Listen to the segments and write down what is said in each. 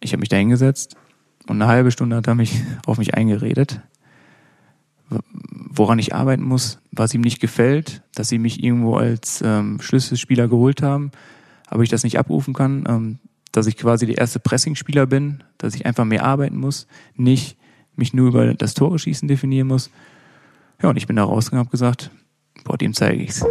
ich habe mich da hingesetzt und eine halbe Stunde hat er auf mich eingeredet, woran ich arbeiten muss, was ihm nicht gefällt, dass sie mich irgendwo als Schlüsselspieler geholt haben, aber ich das nicht abrufen kann, dass ich quasi der erste Pressingspieler bin, dass ich einfach mehr arbeiten muss, nicht mich nur über das Tore-Schießen definieren muss. Ja, und ich bin da rausgegangen und habe gesagt, dem zeige ich's.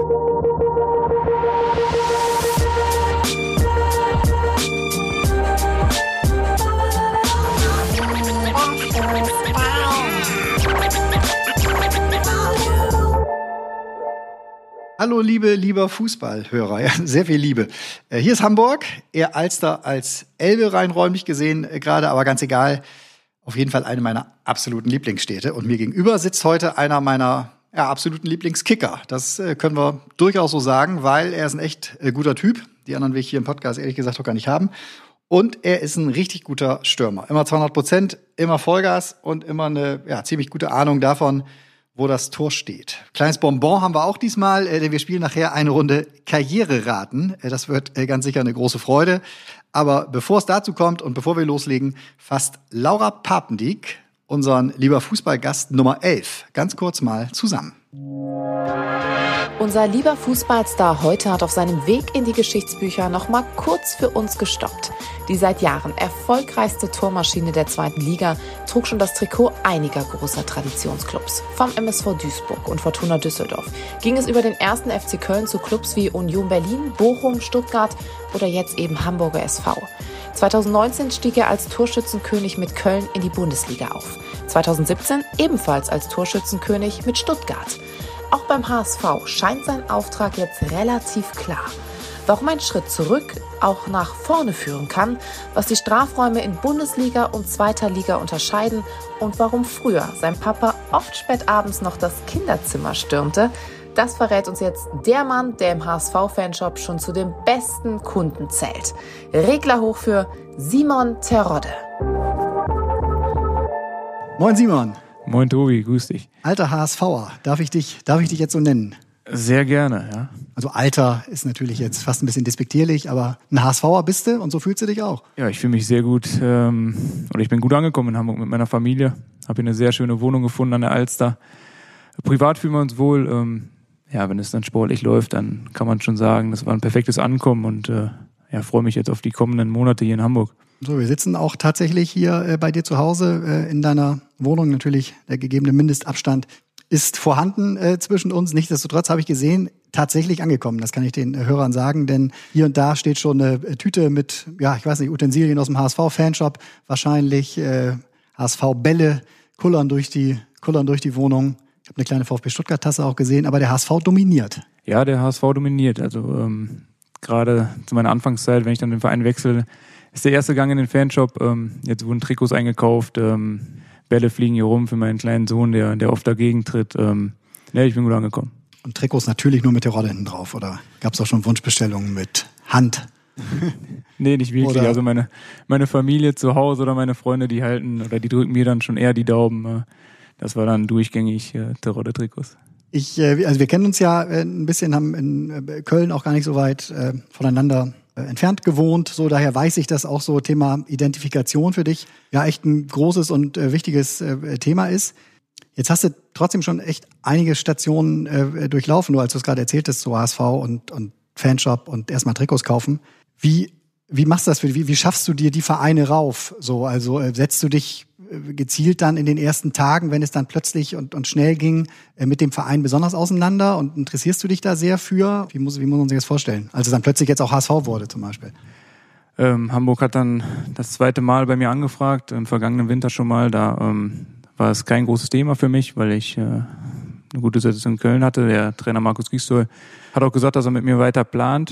Hallo lieber Fußballhörer, ja, sehr viel Liebe. Hier ist Hamburg, eher Alster als Elbe rein räumlich gesehen gerade, aber ganz egal. Auf jeden Fall eine meiner absoluten Lieblingsstädte. Und mir gegenüber sitzt heute einer meiner absoluten Lieblingskicker. Das können wir durchaus so sagen, weil er ist ein echt guter Typ. Die anderen will ich hier im Podcast ehrlich gesagt auch gar nicht haben. Und er ist ein richtig guter Stürmer. Immer 200%, immer Vollgas und immer eine ziemlich gute Ahnung davon, wo das Tor steht. Kleines Bonbon haben wir auch diesmal, denn wir spielen nachher eine Runde Karriereraten. Das wird ganz sicher eine große Freude. Aber bevor es dazu kommt und bevor wir loslegen, fasst Laura Papendieck unseren lieber Fußballgast Nummer 11 ganz kurz mal zusammen. Unser lieber Fußballstar heute hat auf seinem Weg in die Geschichtsbücher noch mal kurz für uns gestoppt. Die seit Jahren erfolgreichste Tormaschine der 2. Liga trug schon das Trikot einiger großer Traditionsclubs. Vom MSV Duisburg und Fortuna Düsseldorf ging es über den 1. FC Köln zu Clubs wie Union Berlin, Bochum, Stuttgart oder jetzt eben Hamburger SV. 2019 stieg er als Torschützenkönig mit Köln in die Bundesliga auf. 2017 ebenfalls als Torschützenkönig mit Stuttgart. Auch beim HSV scheint sein Auftrag jetzt relativ klar. Warum ein Schritt zurück auch nach vorne führen kann, was die Strafräume in Bundesliga und 2. Liga unterscheiden und warum früher sein Papa oft spät abends noch das Kinderzimmer stürmte, das verrät uns jetzt der Mann, der im HSV-Fanshop schon zu den besten Kunden zählt. Regler hoch für Simon Terodde. Moin Simon. Moin Tobi, grüß dich. Alter HSVer, darf ich dich jetzt so nennen? Sehr gerne, ja. Also Alter ist natürlich jetzt fast ein bisschen despektierlich, aber ein HSVer bist du und so fühlst du dich auch. Ja, ich fühle mich sehr gut, oder ich bin gut angekommen in Hamburg mit meiner Familie. Habe hier eine sehr schöne Wohnung gefunden an der Alster. Privat fühlen wir uns wohl. Wenn es dann sportlich läuft, dann kann man schon sagen, das war ein perfektes Ankommen und freue mich jetzt auf die kommenden Monate hier in Hamburg. So, wir sitzen auch tatsächlich hier bei dir zu Hause in deiner Wohnung. Natürlich der gegebene Mindestabstand ist vorhanden zwischen uns. Nichtsdestotrotz habe ich gesehen, tatsächlich angekommen. Das kann ich den Hörern sagen, denn hier und da steht schon eine Tüte mit, Utensilien aus dem HSV-Fanshop. Wahrscheinlich HSV-Bälle kullern durch die Wohnung. Ich habe eine kleine VfB Stuttgart-Tasse auch gesehen, aber der HSV dominiert. Ja, der HSV dominiert. Also gerade zu meiner Anfangszeit, wenn ich dann den Verein wechsle, ist der erste Gang in den Fanshop. Jetzt wurden Trikots eingekauft. Bälle fliegen hier rum für meinen kleinen Sohn, der oft dagegen tritt. Ich bin gut angekommen. Und Trikots natürlich nur mit der Rolle hinten drauf, oder gab es auch schon Wunschbestellungen mit Hand? Nee, nicht wirklich. Oder? Also meine Familie zu Hause oder meine Freunde, die drücken mir dann schon eher die Daumen. Das war dann durchgängig Terodde-Trikots. Wir kennen uns ja ein bisschen, haben in Köln auch gar nicht so weit voneinander entfernt gewohnt. So, daher weiß ich, dass auch so Thema Identifikation für dich ja echt ein großes und wichtiges Thema ist. Jetzt hast du trotzdem schon echt einige Stationen durchlaufen, nur als du es gerade erzähltest, so HSV und Fanshop und erstmal Trikots kaufen. Wie machst du das? Wie schaffst du dir die Vereine rauf? So, also setzt du dich gezielt dann in den ersten Tagen, wenn es dann plötzlich und schnell ging, mit dem Verein besonders auseinander und interessierst du dich da sehr für? Wie muss man sich das vorstellen? Als es dann plötzlich jetzt auch HSV wurde zum Beispiel. Hamburg hat dann das 2. Mal bei mir angefragt, im vergangenen Winter schon mal. Da war es kein großes Thema für mich, weil ich eine gute Situation in Köln hatte. Der Trainer Markus Gisdol hat auch gesagt, dass er mit mir weiter plant.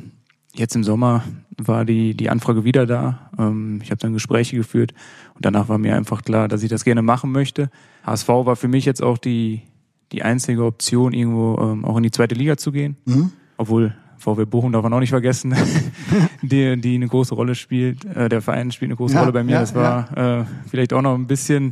Jetzt im Sommer war die Anfrage wieder da. Ich habe dann Gespräche geführt und danach war mir einfach klar, dass ich das gerne machen möchte. HSV war für mich jetzt auch die einzige Option, irgendwo auch in die 2. Liga zu gehen. Obwohl VW Bochum darf man auch nicht vergessen, die eine große Rolle spielt. Der Verein spielt eine große Rolle bei mir. Das war vielleicht auch noch ein bisschen...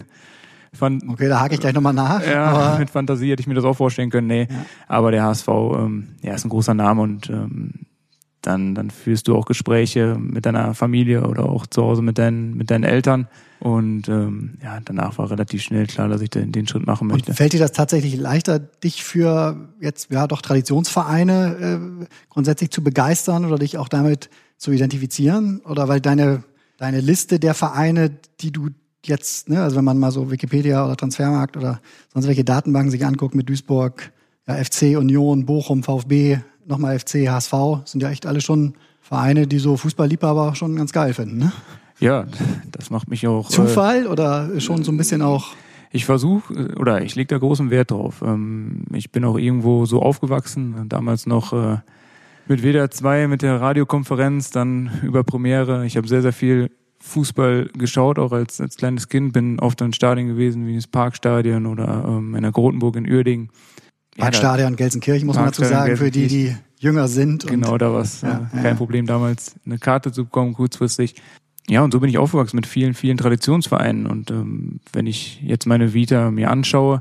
Okay, da hake ich gleich nochmal nach. Ja, aber mit Fantasie hätte ich mir das auch vorstellen können. Nee, aber der HSV ist ein großer Name und dann führst du auch Gespräche mit deiner Familie oder auch zu Hause mit deinen Eltern. Und danach war relativ schnell klar, dass ich den Schritt machen möchte. Und fällt dir das tatsächlich leichter, dich für jetzt doch Traditionsvereine grundsätzlich zu begeistern oder dich auch damit zu identifizieren? Oder weil deine Liste der Vereine, die du jetzt, ne, also wenn man mal so Wikipedia oder Transfermarkt oder sonst welche Datenbanken sich anguckt mit Duisburg, FC, Union, Bochum, VfB, nochmal FC, HSV, sind ja echt alle schon Vereine, die so Fußballliebhaber schon ganz geil finden, ne? Ja, das macht mich auch... Zufall oder schon so ein bisschen auch... Ich lege da großen Wert drauf. Ich bin auch irgendwo so aufgewachsen, damals noch mit WDR 2, mit der Radiokonferenz, dann über Premiere. Ich habe sehr, sehr viel Fußball geschaut, auch als kleines Kind. Bin oft in Stadien gewesen, wie das Parkstadion oder in der Grotenburg in Uerdingen. Parkstadion Gelsenkirchen, muss man dazu sagen, für die jünger sind. Genau, da war es kein Problem damals, eine Karte zu bekommen, kurzfristig. Ja, und so bin ich aufgewachsen mit vielen, vielen Traditionsvereinen. Und wenn ich jetzt meine Vita mir anschaue,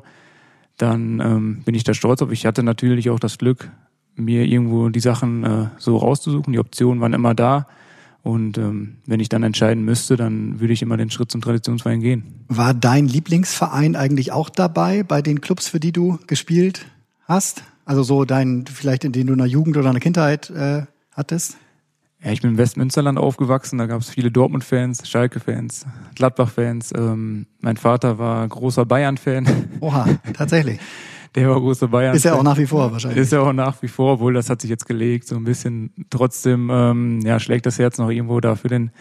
dann bin ich da stolz auf. Ich hatte natürlich auch das Glück, mir irgendwo die Sachen so rauszusuchen. Die Optionen waren immer da. Und wenn ich dann entscheiden müsste, dann würde ich immer den Schritt zum Traditionsverein gehen. War dein Lieblingsverein eigentlich auch dabei bei den Clubs, für die du gespielt hast? Also so vielleicht in denen du in der Jugend oder in der Kindheit hattest? Ja, ich bin im Westmünsterland aufgewachsen, da gab es viele Dortmund-Fans, Schalke-Fans, Gladbach-Fans. Mein Vater war großer Bayern-Fan. Oha, tatsächlich. Der war großer Bayern-Fan. Ist er auch nach wie vor wahrscheinlich. Ist er auch nach wie vor, obwohl das hat sich jetzt gelegt, so ein bisschen. Trotzdem schlägt das Herz noch irgendwo da für den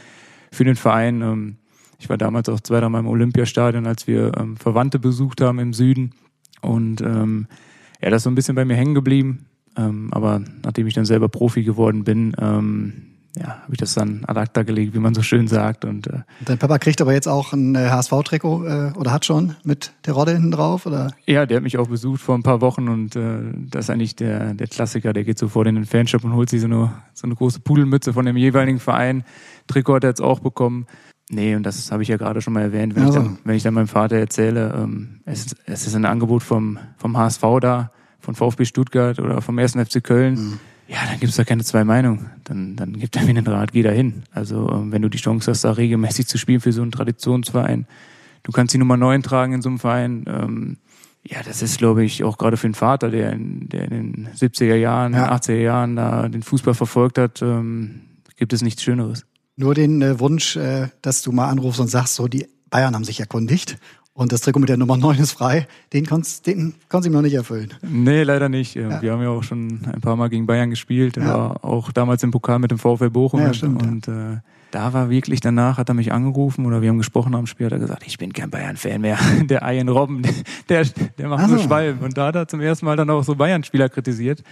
Verein. Ich war damals auch 2-3 Mal im Olympiastadion, als wir Verwandte besucht haben im Süden. Und das ist so ein bisschen bei mir hängen geblieben. Aber nachdem ich dann selber Profi geworden bin, habe ich das dann ad acta gelegt, wie man so schön sagt. Und dein Papa kriegt aber jetzt auch ein HSV-Trikot oder hat schon mit der Rodde hinten drauf? Oder? Ja, der hat mich auch besucht vor ein paar Wochen und das ist eigentlich der Klassiker. Der geht sofort in den Fanshop und holt sich so eine große Pudelmütze von dem jeweiligen Verein. Trikot hat er jetzt auch bekommen. Nee, und das habe ich ja gerade schon mal erwähnt. Wenn ich dann meinem Vater erzähle, es ist ein Angebot vom HSV da, von VfB Stuttgart oder vom 1. FC Köln. Mhm. Ja, dann gibt's da keine zwei Meinungen. Dann gibt er mir den Rat, geh da hin. Also wenn du die Chance hast, da regelmäßig zu spielen für so einen Traditionsverein, du kannst die Nummer 9 tragen in so einem Verein. Das ist, glaube ich, auch gerade für den Vater, der in den 70er Jahren, 80er Jahren da den Fußball verfolgt hat, gibt es nichts Schöneres. Nur den Wunsch, dass du mal anrufst und sagst, so die Bayern haben sich erkundigt. Und das Trikot mit der Nummer 9 ist frei. Den konntest du ihm noch nicht erfüllen. Nee, leider nicht. Ja. Wir haben ja auch schon ein paar Mal gegen Bayern gespielt. War auch damals im Pokal mit dem VfL Bochum. Ja, stimmt, und da war wirklich danach, hat er mich angerufen oder wir haben gesprochen am Spiel, hat er gesagt, ich bin kein Bayern-Fan mehr. Der Ian Robben, der macht nur Schwalben. Und da hat er zum ersten Mal dann auch so Bayern-Spieler kritisiert.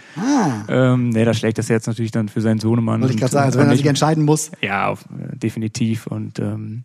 Da schlägt das Herz natürlich dann für seinen Sohnemann. Wollte ich gerade sagen, also wenn er sich entscheiden muss. Ja, definitiv. Und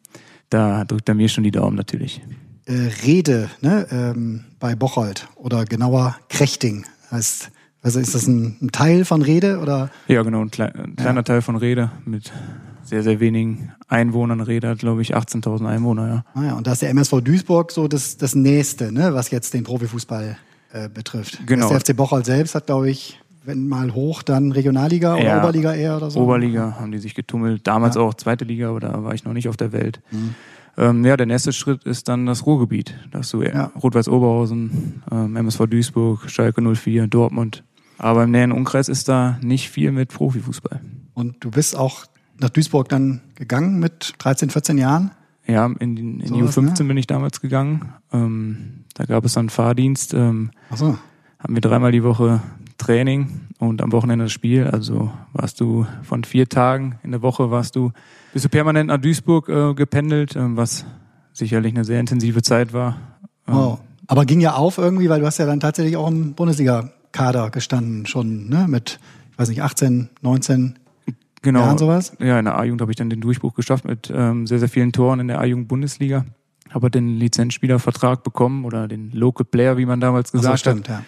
da drückt er mir schon die Daumen natürlich. Rede, ne, bei Bocholt oder genauer Krechting heißt, also ist das ein Teil von Rede oder? Ja, genau, ein kleiner Teil von Rede mit sehr, sehr wenigen Einwohnern. Rede hat, glaube ich, 18.000 Einwohner, ja. Und da ist der MSV Duisburg so das Nächste, ne, was jetzt den Profifußball betrifft. Genau. Der FC Bocholt selbst hat, glaube ich, wenn mal hoch, dann Regionalliga oder Oberliga eher oder so. Oberliga haben die sich getummelt, damals auch zweite Liga, aber da war ich noch nicht auf der Welt. Der nächste Schritt ist dann das Ruhrgebiet. Da hast du Rot-Weiß Oberhausen, MSV Duisburg, Schalke 04, Dortmund. Aber im näheren Umkreis ist da nicht viel mit Profifußball. Und du bist auch nach Duisburg dann gegangen mit 13, 14 Jahren? Ja, in die U15 bin ich damals gegangen. Da gab es dann Fahrdienst. Hatten wir 3-mal die Woche Training und am Wochenende das Spiel. Also warst du von 4 Tagen in der Woche bist du permanent nach Duisburg gependelt, was sicherlich eine sehr intensive Zeit war. Aber ging ja auf irgendwie, weil du hast ja dann tatsächlich auch im Bundesliga-Kader gestanden schon, ne? Mit, 18, 19 Jahren sowas? Ja, in der A-Jugend habe ich dann den Durchbruch geschafft mit sehr, sehr vielen Toren in der A-Jugend-Bundesliga. Habe den Lizenzspielervertrag bekommen oder den Local Player, wie man damals gesagt hat. Ja.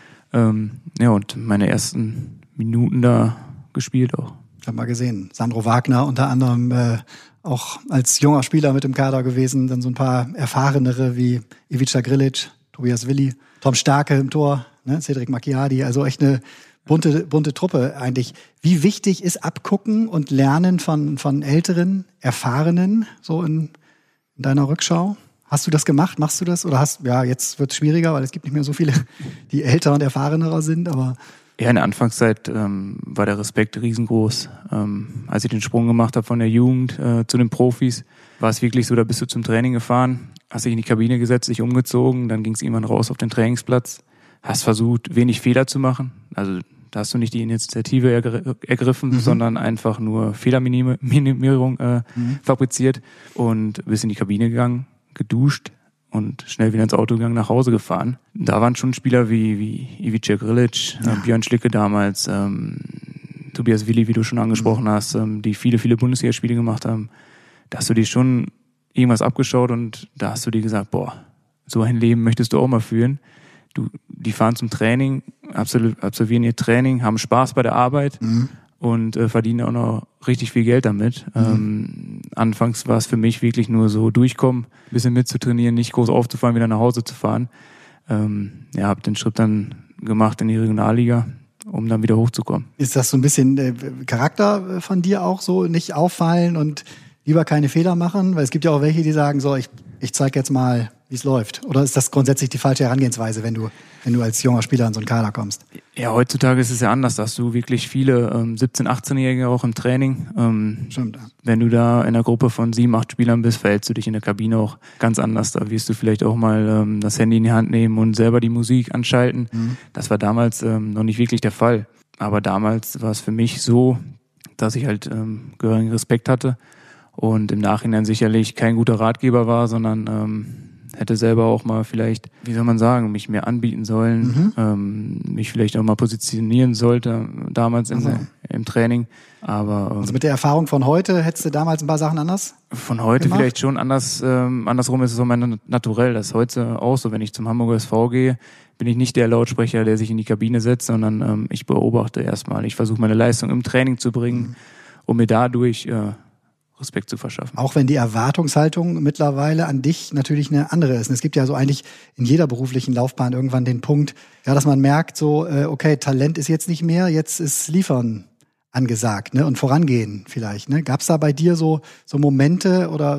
Und meine ersten Minuten da gespielt auch. Ich habe mal gesehen, Sandro Wagner unter anderem auch als junger Spieler mit im Kader gewesen, dann so ein paar erfahrenere wie Ivica Grilic, Tobias Willi, Tom Starke im Tor, ne, Cedric Macchiadi, also echt eine bunte Truppe eigentlich. Wie wichtig ist Abgucken und Lernen von Älteren, Erfahrenen, so in deiner Rückschau? Hast du das gemacht? Machst du das? Oder jetzt wird es schwieriger, weil es gibt nicht mehr so viele, die älter und erfahrener sind, aber... Ja, in der Anfangszeit war der Respekt riesengroß. Als ich den Sprung gemacht habe von der Jugend zu den Profis, war es wirklich so, da bist du zum Training gefahren, hast dich in die Kabine gesetzt, dich umgezogen, dann ging es irgendwann raus auf den Trainingsplatz, hast versucht, wenig Fehler zu machen. Also da hast du nicht die Initiative ergriffen, sondern einfach nur Fehlerminimierung fabriziert und bist in die Kabine gegangen, geduscht und schnell wieder ins Auto gegangen, nach Hause gefahren. Da waren schon Spieler wie Ivica Grilic, Björn Schlicke damals, Tobias Willi, wie du schon angesprochen hast, die viele Bundesligaspiele gemacht haben. Da hast du dir schon irgendwas abgeschaut und da hast du dir gesagt, boah, so ein Leben möchtest du auch mal führen. Die fahren zum Training, absolvieren ihr Training, haben Spaß bei der Arbeit und verdienen auch noch richtig viel Geld damit. Anfangs war es für mich wirklich nur so durchkommen, ein bisschen mitzutrainieren, nicht groß aufzufahren, wieder nach Hause zu fahren. Habe den Schritt dann gemacht in die Regionalliga, um dann wieder hochzukommen. Ist das so ein bisschen Charakter von dir auch so, nicht auffallen und lieber keine Fehler machen? Weil es gibt ja auch welche, die sagen so, ich zeige jetzt mal, wie es läuft. Oder ist das grundsätzlich die falsche Herangehensweise, wenn du als junger Spieler in so einen Kader kommst? Ja, heutzutage ist es ja anders. Da hast du wirklich viele 17-, 18-Jährige auch im Training. Stimmt, ja. Wenn du da in einer Gruppe von 7, 8 Spielern bist, verhältst du dich in der Kabine auch ganz anders. Da wirst du vielleicht auch mal das Handy in die Hand nehmen und selber die Musik anschalten. Das war damals noch nicht wirklich der Fall. Aber damals war es für mich so, dass ich halt gehörigen Respekt hatte und im Nachhinein sicherlich kein guter Ratgeber war, sondern hätte selber auch mal vielleicht, wie soll man sagen, mich mehr anbieten sollen, mich vielleicht auch mal positionieren sollte, damals im Training. Aber also mit der Erfahrung von heute hättest du damals ein paar Sachen anders von heute gemacht? Vielleicht schon anders. Andersrum ist es auch mein Naturell. Das ist heute auch so, wenn ich zum Hamburger SV gehe, bin ich nicht der Lautsprecher, der sich in die Kabine setzt, sondern ich beobachte erstmal. Ich versuche meine Leistung im Training zu bringen, um mir dadurch Respekt zu verschaffen. Auch wenn die Erwartungshaltung mittlerweile an dich natürlich eine andere ist. Und es gibt ja so eigentlich in jeder beruflichen Laufbahn irgendwann den Punkt, ja, dass man merkt so, okay, Talent ist jetzt nicht mehr, jetzt ist Liefern angesagt, ne, und vorangehen vielleicht, ne? Gab's da bei dir so Momente oder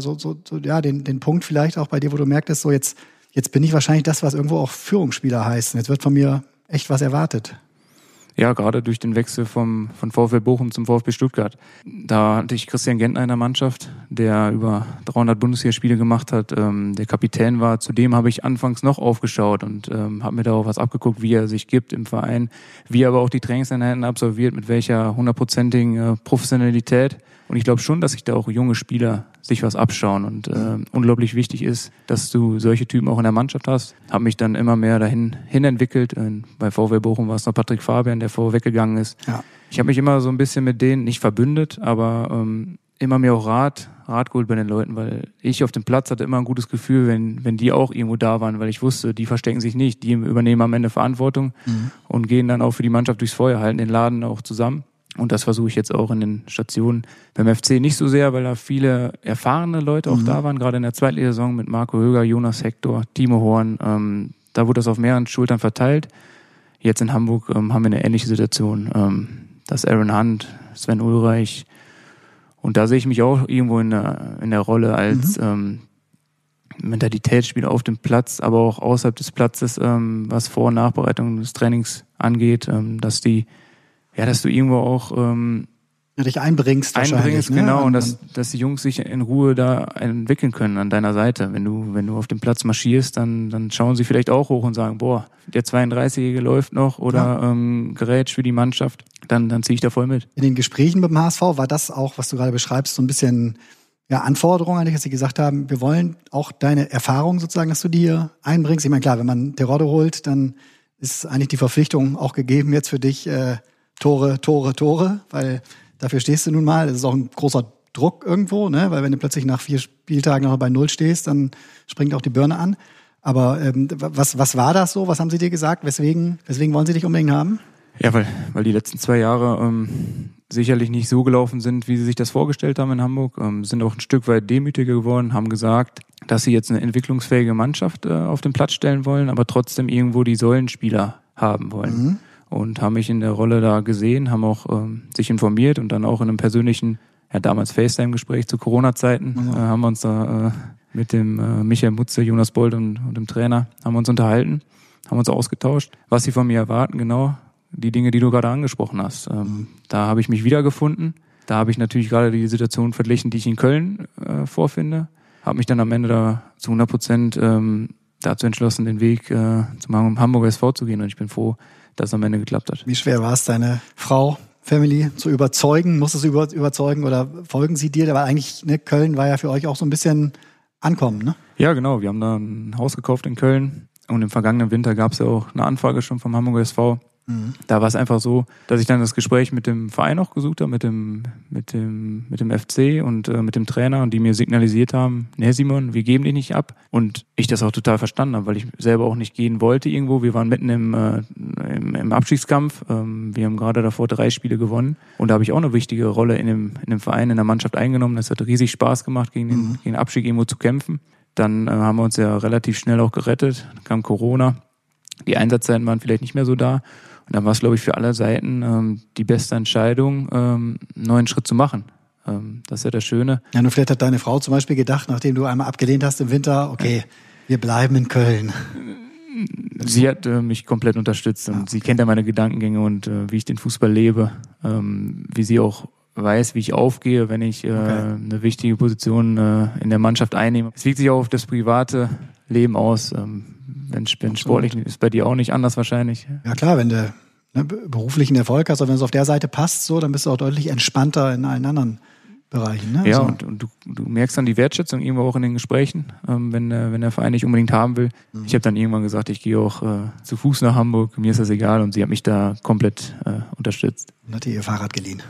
den Punkt vielleicht auch bei dir, wo du merktest, so jetzt bin ich wahrscheinlich das, was irgendwo auch Führungsspieler heißt. Und jetzt wird von mir echt was erwartet. Ja, gerade durch den Wechsel von VfL Bochum zum VfB Stuttgart. Da hatte ich Christian Gentner in der Mannschaft, der über 300 Bundesligaspiele gemacht hat, der Kapitän war. Zudem habe ich anfangs noch aufgeschaut und habe mir da auch was abgeguckt, wie er sich gibt im Verein, wie er aber auch die Trainingseinheiten absolviert, mit welcher 100%igen Professionalität. Und ich glaube schon, dass sich da auch junge Spieler sich was abschauen und unglaublich wichtig ist, dass du solche Typen auch in der Mannschaft hast. Habe mich dann immer mehr dahin entwickelt. Bei VfL Bochum war es noch Patrick Fabian, der vorweggegangen ist. Ja. Ich habe mich immer so ein bisschen mit denen, nicht verbündet, aber immer mehr auch Rat geholt bei den Leuten, weil ich auf dem Platz hatte immer ein gutes Gefühl, wenn die auch irgendwo da waren, weil ich wusste, die verstecken sich nicht, die übernehmen am Ende Verantwortung und gehen dann auch für die Mannschaft durchs Feuer, halten den Laden auch zusammen. Und das versuche ich jetzt auch in den Stationen beim FC nicht so sehr, weil da viele erfahrene Leute auch da waren, gerade in der Zweitligasaison mit Marco Höger, Jonas Hector, Timo Horn. Da wurde das auf mehreren Schultern verteilt. Jetzt in Hamburg haben wir eine ähnliche Situation. Das Aaron Hunt, Sven Ulreich. Und da sehe ich mich auch irgendwo in der Rolle als Mentalitätsspieler auf dem Platz, aber auch außerhalb des Platzes, was Vor- und Nachbereitung des Trainings angeht, dass du irgendwo auch dich einbringst wahrscheinlich, ne? Genau, und dass die Jungs sich in Ruhe da entwickeln können an deiner Seite. Wenn du auf dem Platz marschierst, dann schauen sie vielleicht auch hoch und sagen, boah, der 32-Jährige läuft noch oder gerätscht für die Mannschaft, dann ziehe ich da voll mit. In den Gesprächen mit dem HSV war das auch, was du gerade beschreibst, so ein bisschen Anforderung eigentlich, dass sie gesagt haben, wir wollen auch deine Erfahrung sozusagen, dass du die hier einbringst. Ich meine, klar, wenn man Terodde holt, dann ist eigentlich die Verpflichtung auch gegeben jetzt für dich, Tore, weil dafür stehst du nun mal. Das ist auch ein großer Druck irgendwo, ne? Weil wenn du plötzlich nach 4 Spieltagen noch bei 0 stehst, dann springt auch die Birne an. Aber was war das so? Was haben sie dir gesagt? Weswegen wollen sie dich unbedingt haben? Ja, weil die letzten 2 Jahre sicherlich nicht so gelaufen sind, wie sie sich das vorgestellt haben in Hamburg. Sind auch ein Stück weit demütiger geworden, haben gesagt, dass sie jetzt eine entwicklungsfähige Mannschaft auf den Platz stellen wollen, aber trotzdem irgendwo die Säulenspieler haben wollen. und haben mich in der Rolle da gesehen, haben auch sich informiert und dann auch in einem persönlichen, damals FaceTime-Gespräch zu Corona-Zeiten, haben wir uns da mit dem Michael Mutze, Jonas Bold und dem Trainer haben wir uns unterhalten, haben uns ausgetauscht, was sie von mir erwarten, genau die Dinge, die du gerade angesprochen hast. Da habe ich mich wiedergefunden. Da habe ich natürlich gerade die Situation verglichen, die ich in Köln vorfinde. Habe mich dann am Ende da zu 100% dazu entschlossen, den Weg zum Hamburger SV zu gehen. Und ich bin froh, dass es am Ende geklappt hat. Wie schwer war es, deine Frau, Family zu überzeugen? Musstest du überzeugen oder folgen sie dir? Weil eigentlich, ne, Köln war ja für euch auch so ein bisschen Ankommen, ne? Ja, genau. Wir haben da ein Haus gekauft in Köln. Und im vergangenen Winter gab es ja auch eine Anfrage schon vom Hamburger SV. Da war es einfach so, dass ich dann das Gespräch mit dem Verein auch gesucht habe, mit dem FC und mit dem Trainer, und die mir signalisiert haben, nee Simon, wir geben dich nicht ab. Und ich das auch total verstanden habe, weil ich selber auch nicht gehen wollte irgendwo. Wir waren mitten im Abstiegskampf. Wir haben gerade davor 3 Spiele gewonnen. Und da habe ich auch eine wichtige Rolle in dem Verein, in der Mannschaft eingenommen. Das hat riesig Spaß gemacht, gegen den Abstieg irgendwo zu kämpfen. Dann haben wir uns ja relativ schnell auch gerettet. Dann kam Corona. Die Einsatzzeiten waren vielleicht nicht mehr so da. Und dann war es, glaube ich, für alle Seiten die beste Entscheidung, einen neuen Schritt zu machen. Das ist ja das Schöne. Ja, nur vielleicht hat deine Frau zum Beispiel gedacht, nachdem du einmal abgelehnt hast im Winter, okay, wir bleiben in Köln. Sie hat mich komplett unterstützt und sie kennt ja meine Gedankengänge und wie ich den Fußball lebe, wie sie auch weiß, wie ich aufgehe, wenn ich eine wichtige Position in der Mannschaft einnehme. Es wirkt sich auch auf das private Leben aus. Wenn sportlich ist bei dir auch nicht anders wahrscheinlich. Ja klar, wenn du beruflichen Erfolg hast, oder wenn es auf der Seite passt, so, dann bist du auch deutlich entspannter in allen anderen Bereichen. Ne? Ja, so. und du merkst dann die Wertschätzung irgendwo auch in den Gesprächen, wenn der Verein dich unbedingt haben will. Ich habe dann irgendwann gesagt, ich gehe auch zu Fuß nach Hamburg, mir ist das egal, und sie hat mich da komplett unterstützt. Und hat dir ihr Fahrrad geliehen.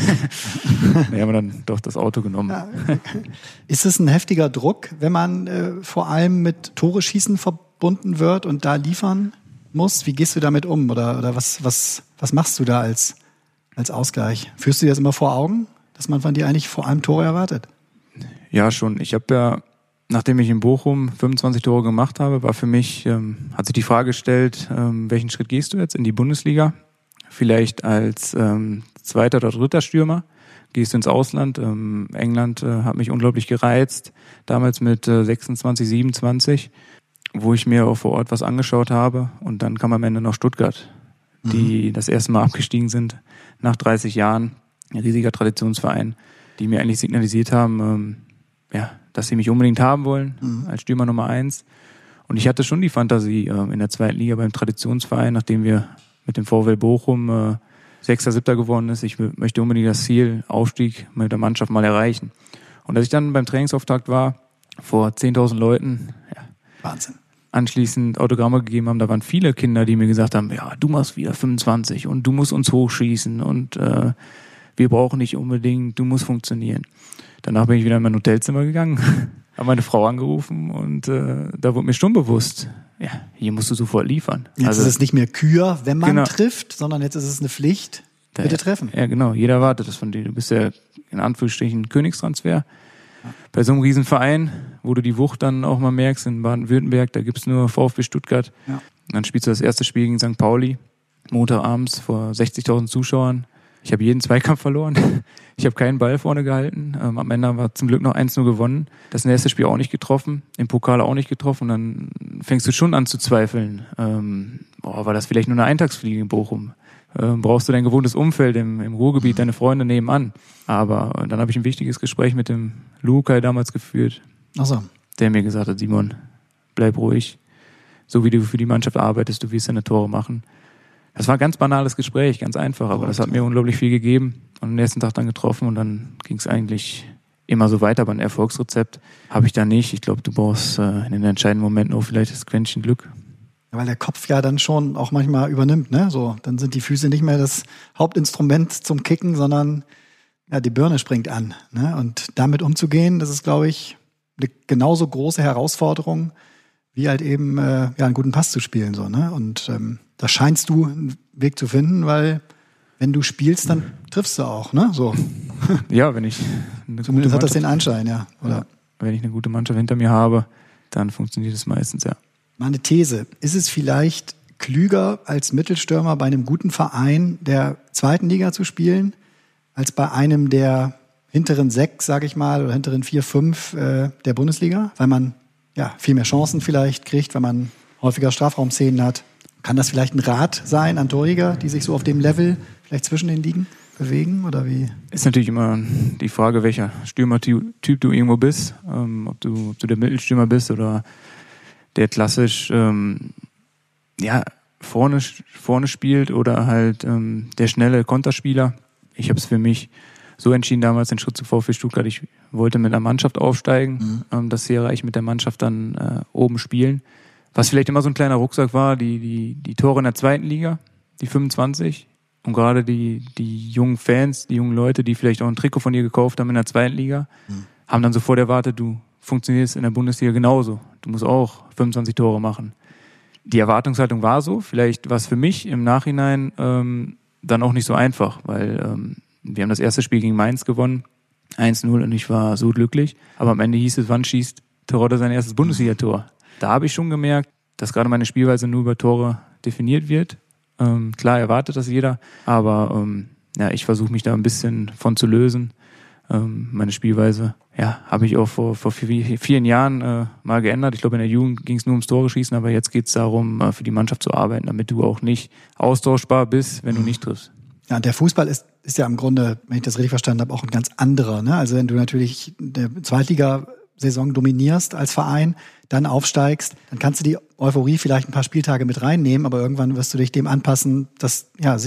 Wir haben dann doch das Auto genommen. Ja. Ist es ein heftiger Druck, wenn man vor allem mit Tore schießen verbunden wird und da liefern muss? Wie gehst du damit um? Oder was machst du da als Ausgleich? Führst du dir das immer vor Augen, dass man von dir eigentlich vor allem Tore erwartet? Ja, schon. Ich habe ja, nachdem ich in Bochum 25 Tore gemacht habe, war für mich, hat sich die Frage gestellt, welchen Schritt gehst du jetzt in die Bundesliga? Vielleicht als zweiter oder dritter Stürmer, gehst du ins Ausland. England hat mich unglaublich gereizt, damals mit 26, 27, wo ich mir auch vor Ort was angeschaut habe. Und dann kam am Ende noch Stuttgart, die das erste Mal abgestiegen sind, nach 30 Jahren, ein riesiger Traditionsverein, die mir eigentlich signalisiert haben, dass sie mich unbedingt haben wollen, als Stürmer Nummer 1. Und ich hatte schon die Fantasie, in der zweiten Liga beim Traditionsverein, nachdem wir mit dem VfL Bochum 6., 7. geworden ist. Ich möchte unbedingt das Ziel, Aufstieg mit der Mannschaft mal erreichen. Und als ich dann beim Trainingsauftakt war, vor 10.000 Leuten, Wahnsinn. Anschließend Autogramme gegeben haben, da waren viele Kinder, die mir gesagt haben, ja, du machst wieder 25 und du musst uns hochschießen und wir brauchen nicht unbedingt, du musst funktionieren. Danach bin ich wieder in mein Hotelzimmer gegangen, habe meine Frau angerufen und da wurde mir schon bewusst, ja, hier musst du sofort liefern. Jetzt ist es nicht mehr Kür, wenn man trifft, sondern jetzt ist es eine Pflicht, bitte treffen. Ja, genau. Jeder erwartet das von dir. Du bist ja in Anführungsstrichen Königstransfer. Bei so einem Riesenverein, wo du die Wucht dann auch mal merkst, in Baden-Württemberg, da gibt's nur VfB Stuttgart. Ja. Dann spielst du das erste Spiel gegen St. Pauli, Montagabends vor 60.000 Zuschauern. Ich habe jeden Zweikampf verloren. Ich habe keinen Ball vorne gehalten. Am Ende haben wir zum Glück noch 1-0 gewonnen. Das nächste Spiel auch nicht getroffen, im Pokal auch nicht getroffen. Und dann fängst du schon an zu zweifeln. War das vielleicht nur eine Eintagsfliege in Bochum? Brauchst du dein gewohntes Umfeld im Ruhrgebiet, deine Freunde nebenan? Aber dann habe ich ein wichtiges Gespräch mit dem Lukai damals geführt. Ach so. Der mir gesagt hat, Simon, bleib ruhig. So wie du für die Mannschaft arbeitest, du wirst deine Tore machen. Das war ein ganz banales Gespräch, ganz einfach, aber das hat mir unglaublich viel gegeben. Und am nächsten Tag dann getroffen und dann ging es eigentlich immer so weiter. Aber ein Erfolgsrezept habe ich da nicht. Ich glaube, du brauchst in den entscheidenden Momenten auch vielleicht das Quäntchen Glück. Ja, weil der Kopf ja dann schon auch manchmal übernimmt, ne? So, dann sind die Füße nicht mehr das Hauptinstrument zum Kicken, sondern ja, die Birne springt an. Ne? Und damit umzugehen, das ist, glaube ich, eine genauso große Herausforderung, wie halt eben einen guten Pass zu spielen. So, ne? Und da scheinst du einen Weg zu finden, weil wenn du spielst, dann triffst du auch, ne? So. Ja, wenn ich zumindest hat das den Anschein, ja. Oder? Ja, wenn ich eine gute Mannschaft hinter mir habe, dann funktioniert es meistens, ja. Mal eine These. Ist es vielleicht klüger, als Mittelstürmer bei einem guten Verein der zweiten Liga zu spielen, als bei einem der hinteren 6, sage ich mal, oder hinteren 4, 5 der Bundesliga? Weil man viel mehr Chancen vielleicht kriegt, wenn man häufiger Strafraumszenen hat. Kann das vielleicht ein Rat sein an Torjäger, die sich so auf dem Level vielleicht zwischen den Ligen bewegen, oder wie? Ist natürlich immer die Frage, welcher Stürmertyp du irgendwo bist. Ob du der Mittelstürmer bist oder der klassisch vorne spielt oder halt der schnelle Konterspieler. Ich habe es für mich so entschieden damals, den Schritt zu VfB Stuttgart. Ich wollte mit einer Mannschaft aufsteigen, das Ziel erreicht, mit der Mannschaft dann oben spielen. Was vielleicht immer so ein kleiner Rucksack war, die Tore in der zweiten Liga, die 25. Und gerade die jungen Fans, die jungen Leute, die vielleicht auch ein Trikot von dir gekauft haben in der zweiten Liga, haben dann sofort erwartet, du funktionierst in der Bundesliga genauso. Du musst auch 25 Tore machen. Die Erwartungshaltung war so. Vielleicht war es für mich im Nachhinein dann auch nicht so einfach, weil wir haben das erste Spiel gegen Mainz gewonnen, 1-0, und ich war so glücklich. Aber am Ende hieß es, wann schießt Terodde sein erstes Bundesliga-Tor? Da habe ich schon gemerkt, dass gerade meine Spielweise nur über Tore definiert wird. Klar erwartet das jeder, aber ich versuche mich da ein bisschen von zu lösen. Meine Spielweise habe ich auch vor vielen Jahren mal geändert. Ich glaube, in der Jugend ging es nur ums Tore schießen, aber jetzt geht es darum, für die Mannschaft zu arbeiten, damit du auch nicht austauschbar bist, wenn du nicht triffst. Ja, und der Fußball ist ja im Grunde, wenn ich das richtig verstanden habe, auch ein ganz anderer. Ne? Also wenn du natürlich der Zweitligasaison dominierst als Verein, dann aufsteigst, dann kannst du die Euphorie vielleicht ein paar Spieltage mit reinnehmen, aber irgendwann wirst du dich dem anpassen, dass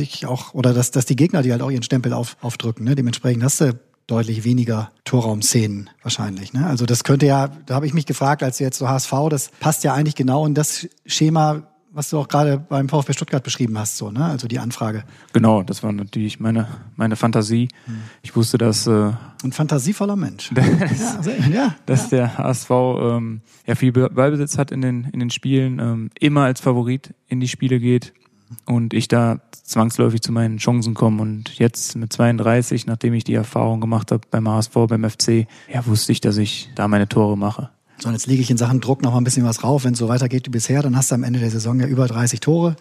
dass die Gegner dir halt auch ihren Stempel aufdrücken. Ne? Dementsprechend hast du deutlich weniger Torraumszenen wahrscheinlich. Ne? Also das könnte da habe ich mich gefragt, als du jetzt so HSV, das passt ja eigentlich genau in das Schema, was du auch gerade beim VfB Stuttgart beschrieben hast, so, ne? Also die Anfrage. Genau, das war natürlich meine Fantasie. Ich wusste, dass ein fantasievoller Mensch. dass der HSV viel Ballbesitz hat in den Spielen, immer als Favorit in die Spiele geht und ich da zwangsläufig zu meinen Chancen komme. Und jetzt mit 32, nachdem ich die Erfahrung gemacht habe beim HSV, beim FC, wusste ich, dass ich da meine Tore mache. So, und jetzt lege ich in Sachen Druck noch mal ein bisschen was rauf. Wenn es so weitergeht wie bisher, dann hast du am Ende der Saison ja über 30 Tore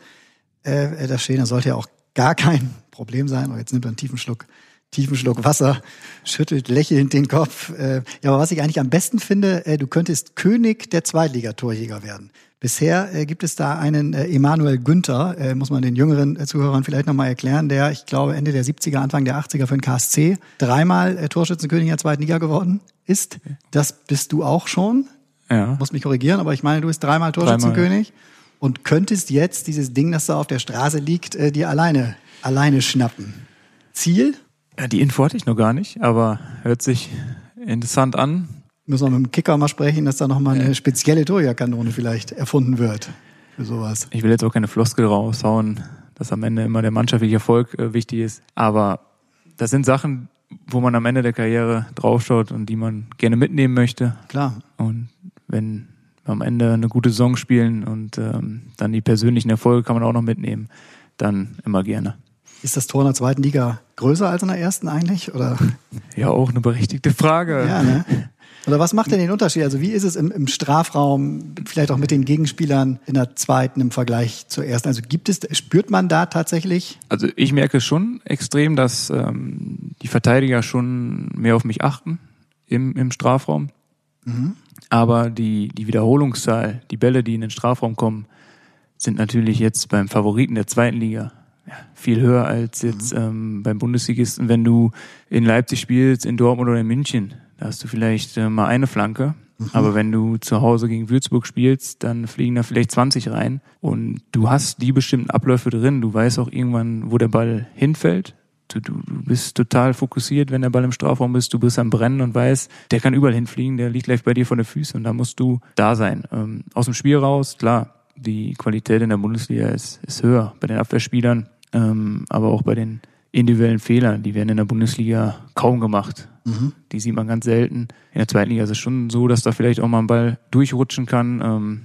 da stehen. Das sollte ja auch gar kein Problem sein. Und jetzt nimmt er einen tiefen Schluck Wasser, schüttelt lächelnd den Kopf. Aber was ich eigentlich am besten finde, du könntest König der Zweitligatorjäger werden. Bisher gibt es da einen Emanuel Günther, muss man den jüngeren Zuhörern vielleicht nochmal erklären, der, ich glaube, Ende der 70er, Anfang der 80er für den KSC 3-mal Torschützenkönig der zweiten Liga geworden ist. Das bist du auch schon. Ja. Muss mich korrigieren, aber ich meine, du bist 3-mal Torschützenkönig und könntest jetzt dieses Ding, das da auf der Straße liegt, dir alleine schnappen. Ziel? Ja, die Info hatte ich noch gar nicht, aber hört sich interessant an. Müssen wir mit dem Kicker mal sprechen, dass da nochmal eine spezielle Torjägerkanone vielleicht erfunden wird für sowas. Ich will jetzt auch keine Floskel raushauen, dass am Ende immer der mannschaftliche Erfolg wichtig ist. Aber das sind Sachen, wo man am Ende der Karriere draufschaut und die man gerne mitnehmen möchte. Klar. Und wenn wir am Ende eine gute Saison spielen und dann die persönlichen Erfolge kann man auch noch mitnehmen, dann immer gerne. Ist das Tor in der zweiten Liga größer als in der ersten eigentlich? Oder? Ja, auch eine berechtigte Frage. Ja, ne? Oder was macht denn den Unterschied? Also wie ist es im Strafraum, vielleicht auch mit den Gegenspielern in der zweiten im Vergleich zur ersten? Also spürt man da tatsächlich? Also ich merke schon extrem, dass die Verteidiger schon mehr auf mich achten im Strafraum. Mhm. Aber die Wiederholungszahl, die Bälle, die in den Strafraum kommen, sind natürlich jetzt beim Favoriten der zweiten Liga viel höher als jetzt beim Bundesligisten. Wenn du in Leipzig spielst, in Dortmund oder in München, da hast du vielleicht mal eine Flanke. Aber wenn du zu Hause gegen Würzburg spielst, dann fliegen da vielleicht 20 rein. Und du hast die bestimmten Abläufe drin. Du weißt auch irgendwann, wo der Ball hinfällt. Du bist total fokussiert, wenn der Ball im Strafraum ist. Du bist am Brennen und weißt, der kann überall hinfliegen, der liegt gleich bei dir vor den Füßen. Und da musst du da sein. Aus dem Spiel raus, klar, die Qualität in der Bundesliga ist höher bei den Abwehrspielern, aber auch bei den individuellen Fehlern. Die werden in der Bundesliga kaum gemacht. Die sieht man ganz selten. In der zweiten Liga ist es schon so, dass da vielleicht auch mal ein Ball durchrutschen kann.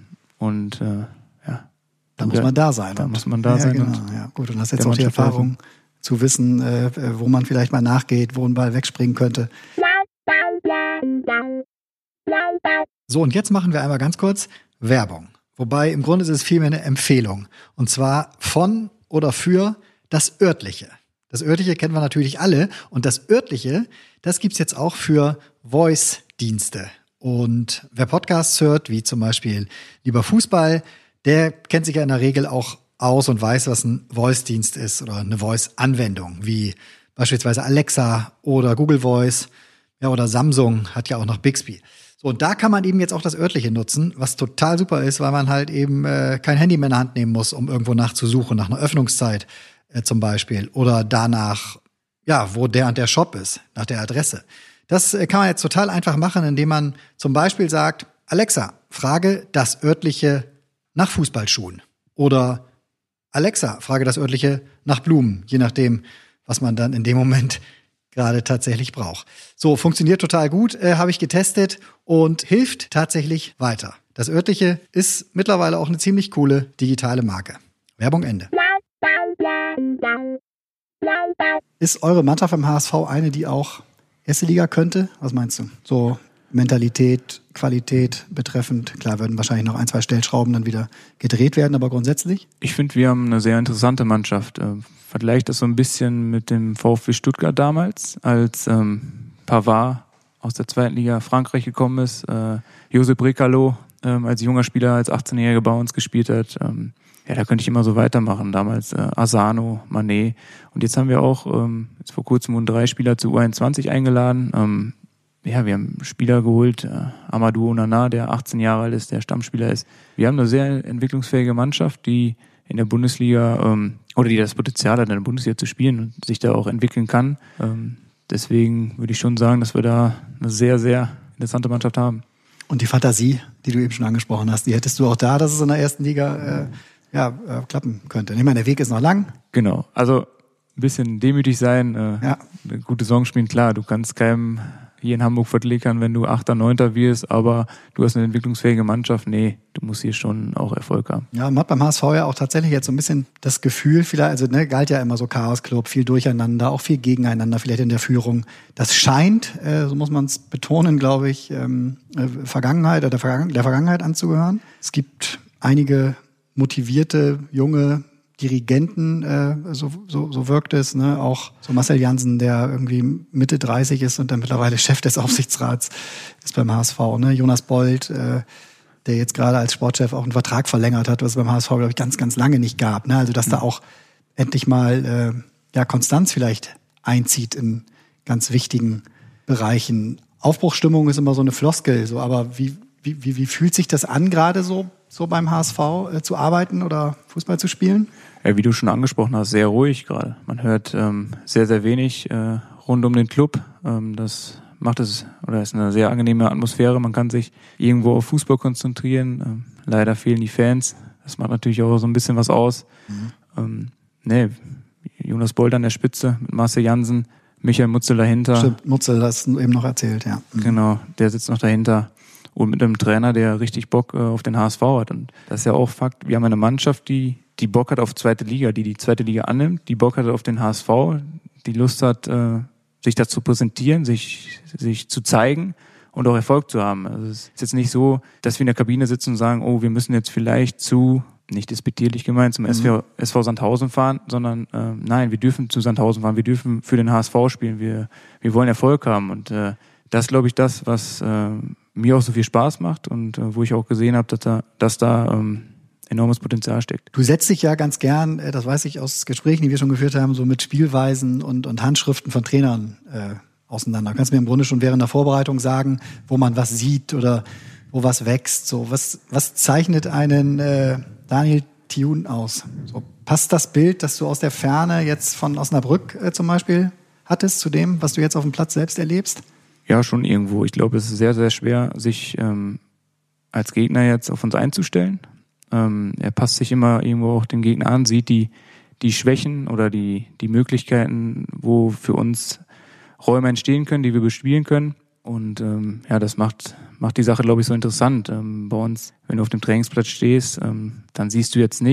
Da muss man da sein. Da muss man da sein. Genau. Ja, gut, und hast jetzt auch die Erfahrung zu wissen, wo man vielleicht mal nachgeht, wo ein Ball wegspringen könnte. So, und jetzt machen wir einmal ganz kurz Werbung. Wobei im Grunde ist es vielmehr eine Empfehlung. Und zwar von oder für das Örtliche. Das Örtliche kennen wir natürlich alle. Und das Örtliche, das gibt's jetzt auch für Voice-Dienste. Und wer Podcasts hört, wie zum Beispiel Lieber Fußball, der kennt sich ja in der Regel auch aus und weiß, was ein Voice-Dienst ist oder eine Voice-Anwendung, wie beispielsweise Alexa oder Google Voice, ja, oder Samsung hat ja auch noch Bixby. So, und da kann man eben jetzt auch das Örtliche nutzen, was total super ist, weil man halt eben kein Handy mehr in der Hand nehmen muss, um irgendwo nachzusuchen, nach einer Öffnungszeit zum Beispiel oder danach, ja, wo der und der Shop ist, nach der Adresse. Das kann man jetzt total einfach machen, indem man zum Beispiel sagt, Alexa, frage das Örtliche nach Fußballschuhen. Oder Alexa, frage das Örtliche nach Blumen, je nachdem, was man dann in dem Moment gerade tatsächlich braucht. So, funktioniert total gut, habe ich getestet und hilft tatsächlich weiter. Das Örtliche ist mittlerweile auch eine ziemlich coole digitale Marke. Werbung Ende. Ist eure Mannschaft beim HSV eine, die auch erste Liga könnte? Was meinst du? So Mentalität, Qualität betreffend. Klar, würden wahrscheinlich noch 1, 2 Stellschrauben dann wieder gedreht werden, aber grundsätzlich? Ich finde, wir haben eine sehr interessante Mannschaft. Vergleicht das so ein bisschen mit dem VfB Stuttgart damals, als Pavard aus der 2. Liga Frankreich gekommen ist, Josep Brekalo als junger Spieler, als 18-Jähriger bei uns gespielt hat. Ja, da könnte ich immer so weitermachen. Damals Asano, Mané. Und jetzt haben wir auch jetzt vor kurzem 3 Spieler zu U21 eingeladen. Ja, wir haben Spieler geholt, Amadou Onana, der 18 Jahre alt ist, der Stammspieler ist. Wir haben eine sehr entwicklungsfähige Mannschaft, die in der Bundesliga oder die das Potenzial hat, in der Bundesliga zu spielen und sich da auch entwickeln kann. Deswegen würde ich schon sagen, dass wir da eine sehr, sehr interessante Mannschaft haben. Und die Fantasie, die du eben schon angesprochen hast, die hättest du auch da, dass es in der ersten Liga klappen könnte. Ich meine, der Weg ist noch lang. Genau, also ein bisschen demütig sein, eine gute Saison spielen, klar, du kannst keinem hier in Hamburg verklickern, wenn du 8., 9. wirst, aber du hast eine entwicklungsfähige Mannschaft. Nee, du musst hier schon auch Erfolg haben. Ja, man hat beim HSV ja auch tatsächlich jetzt so ein bisschen das Gefühl, vielleicht, also galt ja immer so Chaos-Club, viel Durcheinander, auch viel Gegeneinander, vielleicht in der Führung. Das scheint, so muss man es betonen, glaube ich, Vergangenheit oder der Vergangenheit anzugehören. Es gibt einige motivierte, junge Dirigenten, so wirkt es, ne? Auch so Marcel Jansen, der irgendwie Mitte 30 ist und dann mittlerweile Chef des Aufsichtsrats ist beim HSV, ne? Jonas Bold, der jetzt gerade als Sportchef auch einen Vertrag verlängert hat, was es beim HSV, glaube ich, ganz, ganz lange nicht gab, ne? Also, dass da auch endlich mal, Konstanz vielleicht einzieht in ganz wichtigen Bereichen. Aufbruchsstimmung ist immer so eine Floskel, so, aber wie fühlt sich das an, gerade so beim HSV zu arbeiten oder Fußball zu spielen? Ja, wie du schon angesprochen hast, sehr ruhig gerade. Man hört sehr, sehr wenig rund um den Club. Das macht es, oder ist eine sehr angenehme Atmosphäre. Man kann sich irgendwo auf Fußball konzentrieren. Leider fehlen die Fans. Das macht natürlich auch so ein bisschen was aus. Jonas Bold an der Spitze mit Marcel Jansen, Michael Mutzel dahinter. Stimmt, Mutzel hast du eben noch erzählt, ja. Genau, der sitzt noch dahinter. Und mit einem Trainer, der richtig Bock auf den HSV hat. Und das ist ja auch Fakt. Wir haben eine Mannschaft, die Bock hat auf 2. Liga, die 2. Liga annimmt, die Bock hat auf den HSV, die Lust hat, sich da zu präsentieren, sich zu zeigen und auch Erfolg zu haben. Also es ist jetzt nicht so, dass wir in der Kabine sitzen und sagen, oh, wir müssen jetzt vielleicht nicht despektierlich gemeint, zum SV Sandhausen fahren, sondern nein, wir dürfen zu Sandhausen fahren, wir dürfen für den HSV spielen, wir wollen Erfolg haben. Und das ist, glaube ich, das, was mir auch so viel Spaß macht und wo ich auch gesehen habe, dass da enormes Potenzial steckt. Du setzt dich ja ganz gern, das weiß ich aus Gesprächen, die wir schon geführt haben, so mit Spielweisen und Handschriften von Trainern auseinander. Du kannst mir im Grunde schon während der Vorbereitung sagen, wo man was sieht oder wo was wächst. So, was zeichnet einen Daniel Thioune aus? So, passt das Bild, das du aus der Ferne jetzt von Osnabrück zum Beispiel hattest, zu dem, was du jetzt auf dem Platz selbst erlebst? Ja, schon irgendwo. Ich glaube, es ist sehr, sehr schwer, sich als Gegner jetzt auf uns einzustellen. Er passt sich immer irgendwo auch dem Gegner an, sieht die Schwächen oder die Möglichkeiten, wo für uns Räume entstehen können, die wir bespielen können. Und das macht die Sache, glaube ich, so interessant. Bei uns, wenn du auf dem Trainingsplatz stehst, dann siehst du jetzt nicht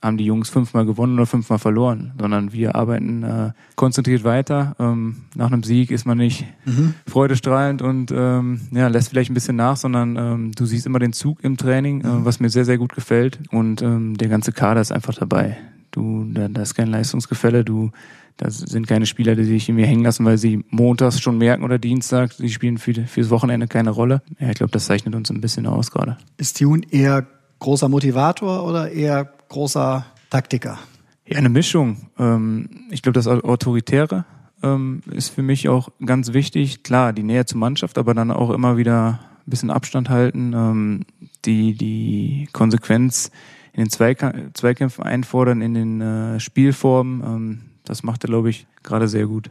haben die Jungs 5-mal gewonnen oder 5-mal verloren, sondern wir arbeiten konzentriert weiter. Nach einem Sieg ist man nicht freudestrahlend und lässt vielleicht ein bisschen nach, sondern du siehst immer den Zug im Training, was mir sehr, sehr gut gefällt. Und der ganze Kader ist einfach dabei. Da ist kein Leistungsgefälle, da sind keine Spieler, die sich irgendwie hängen lassen, weil sie montags schon merken oder Dienstag, sie spielen fürs Wochenende keine Rolle. Ja, ich glaube, das zeichnet uns ein bisschen aus gerade. Ist Tune eher großer Motivator oder eher großer Taktiker? Ja, eine Mischung. Ich glaube, das Autoritäre ist für mich auch ganz wichtig. Klar, die Nähe zur Mannschaft, aber dann auch immer wieder ein bisschen Abstand halten. Die Konsequenz in den Zweikämpfen einfordern, in den Spielformen. Das macht er, glaube ich, gerade sehr gut.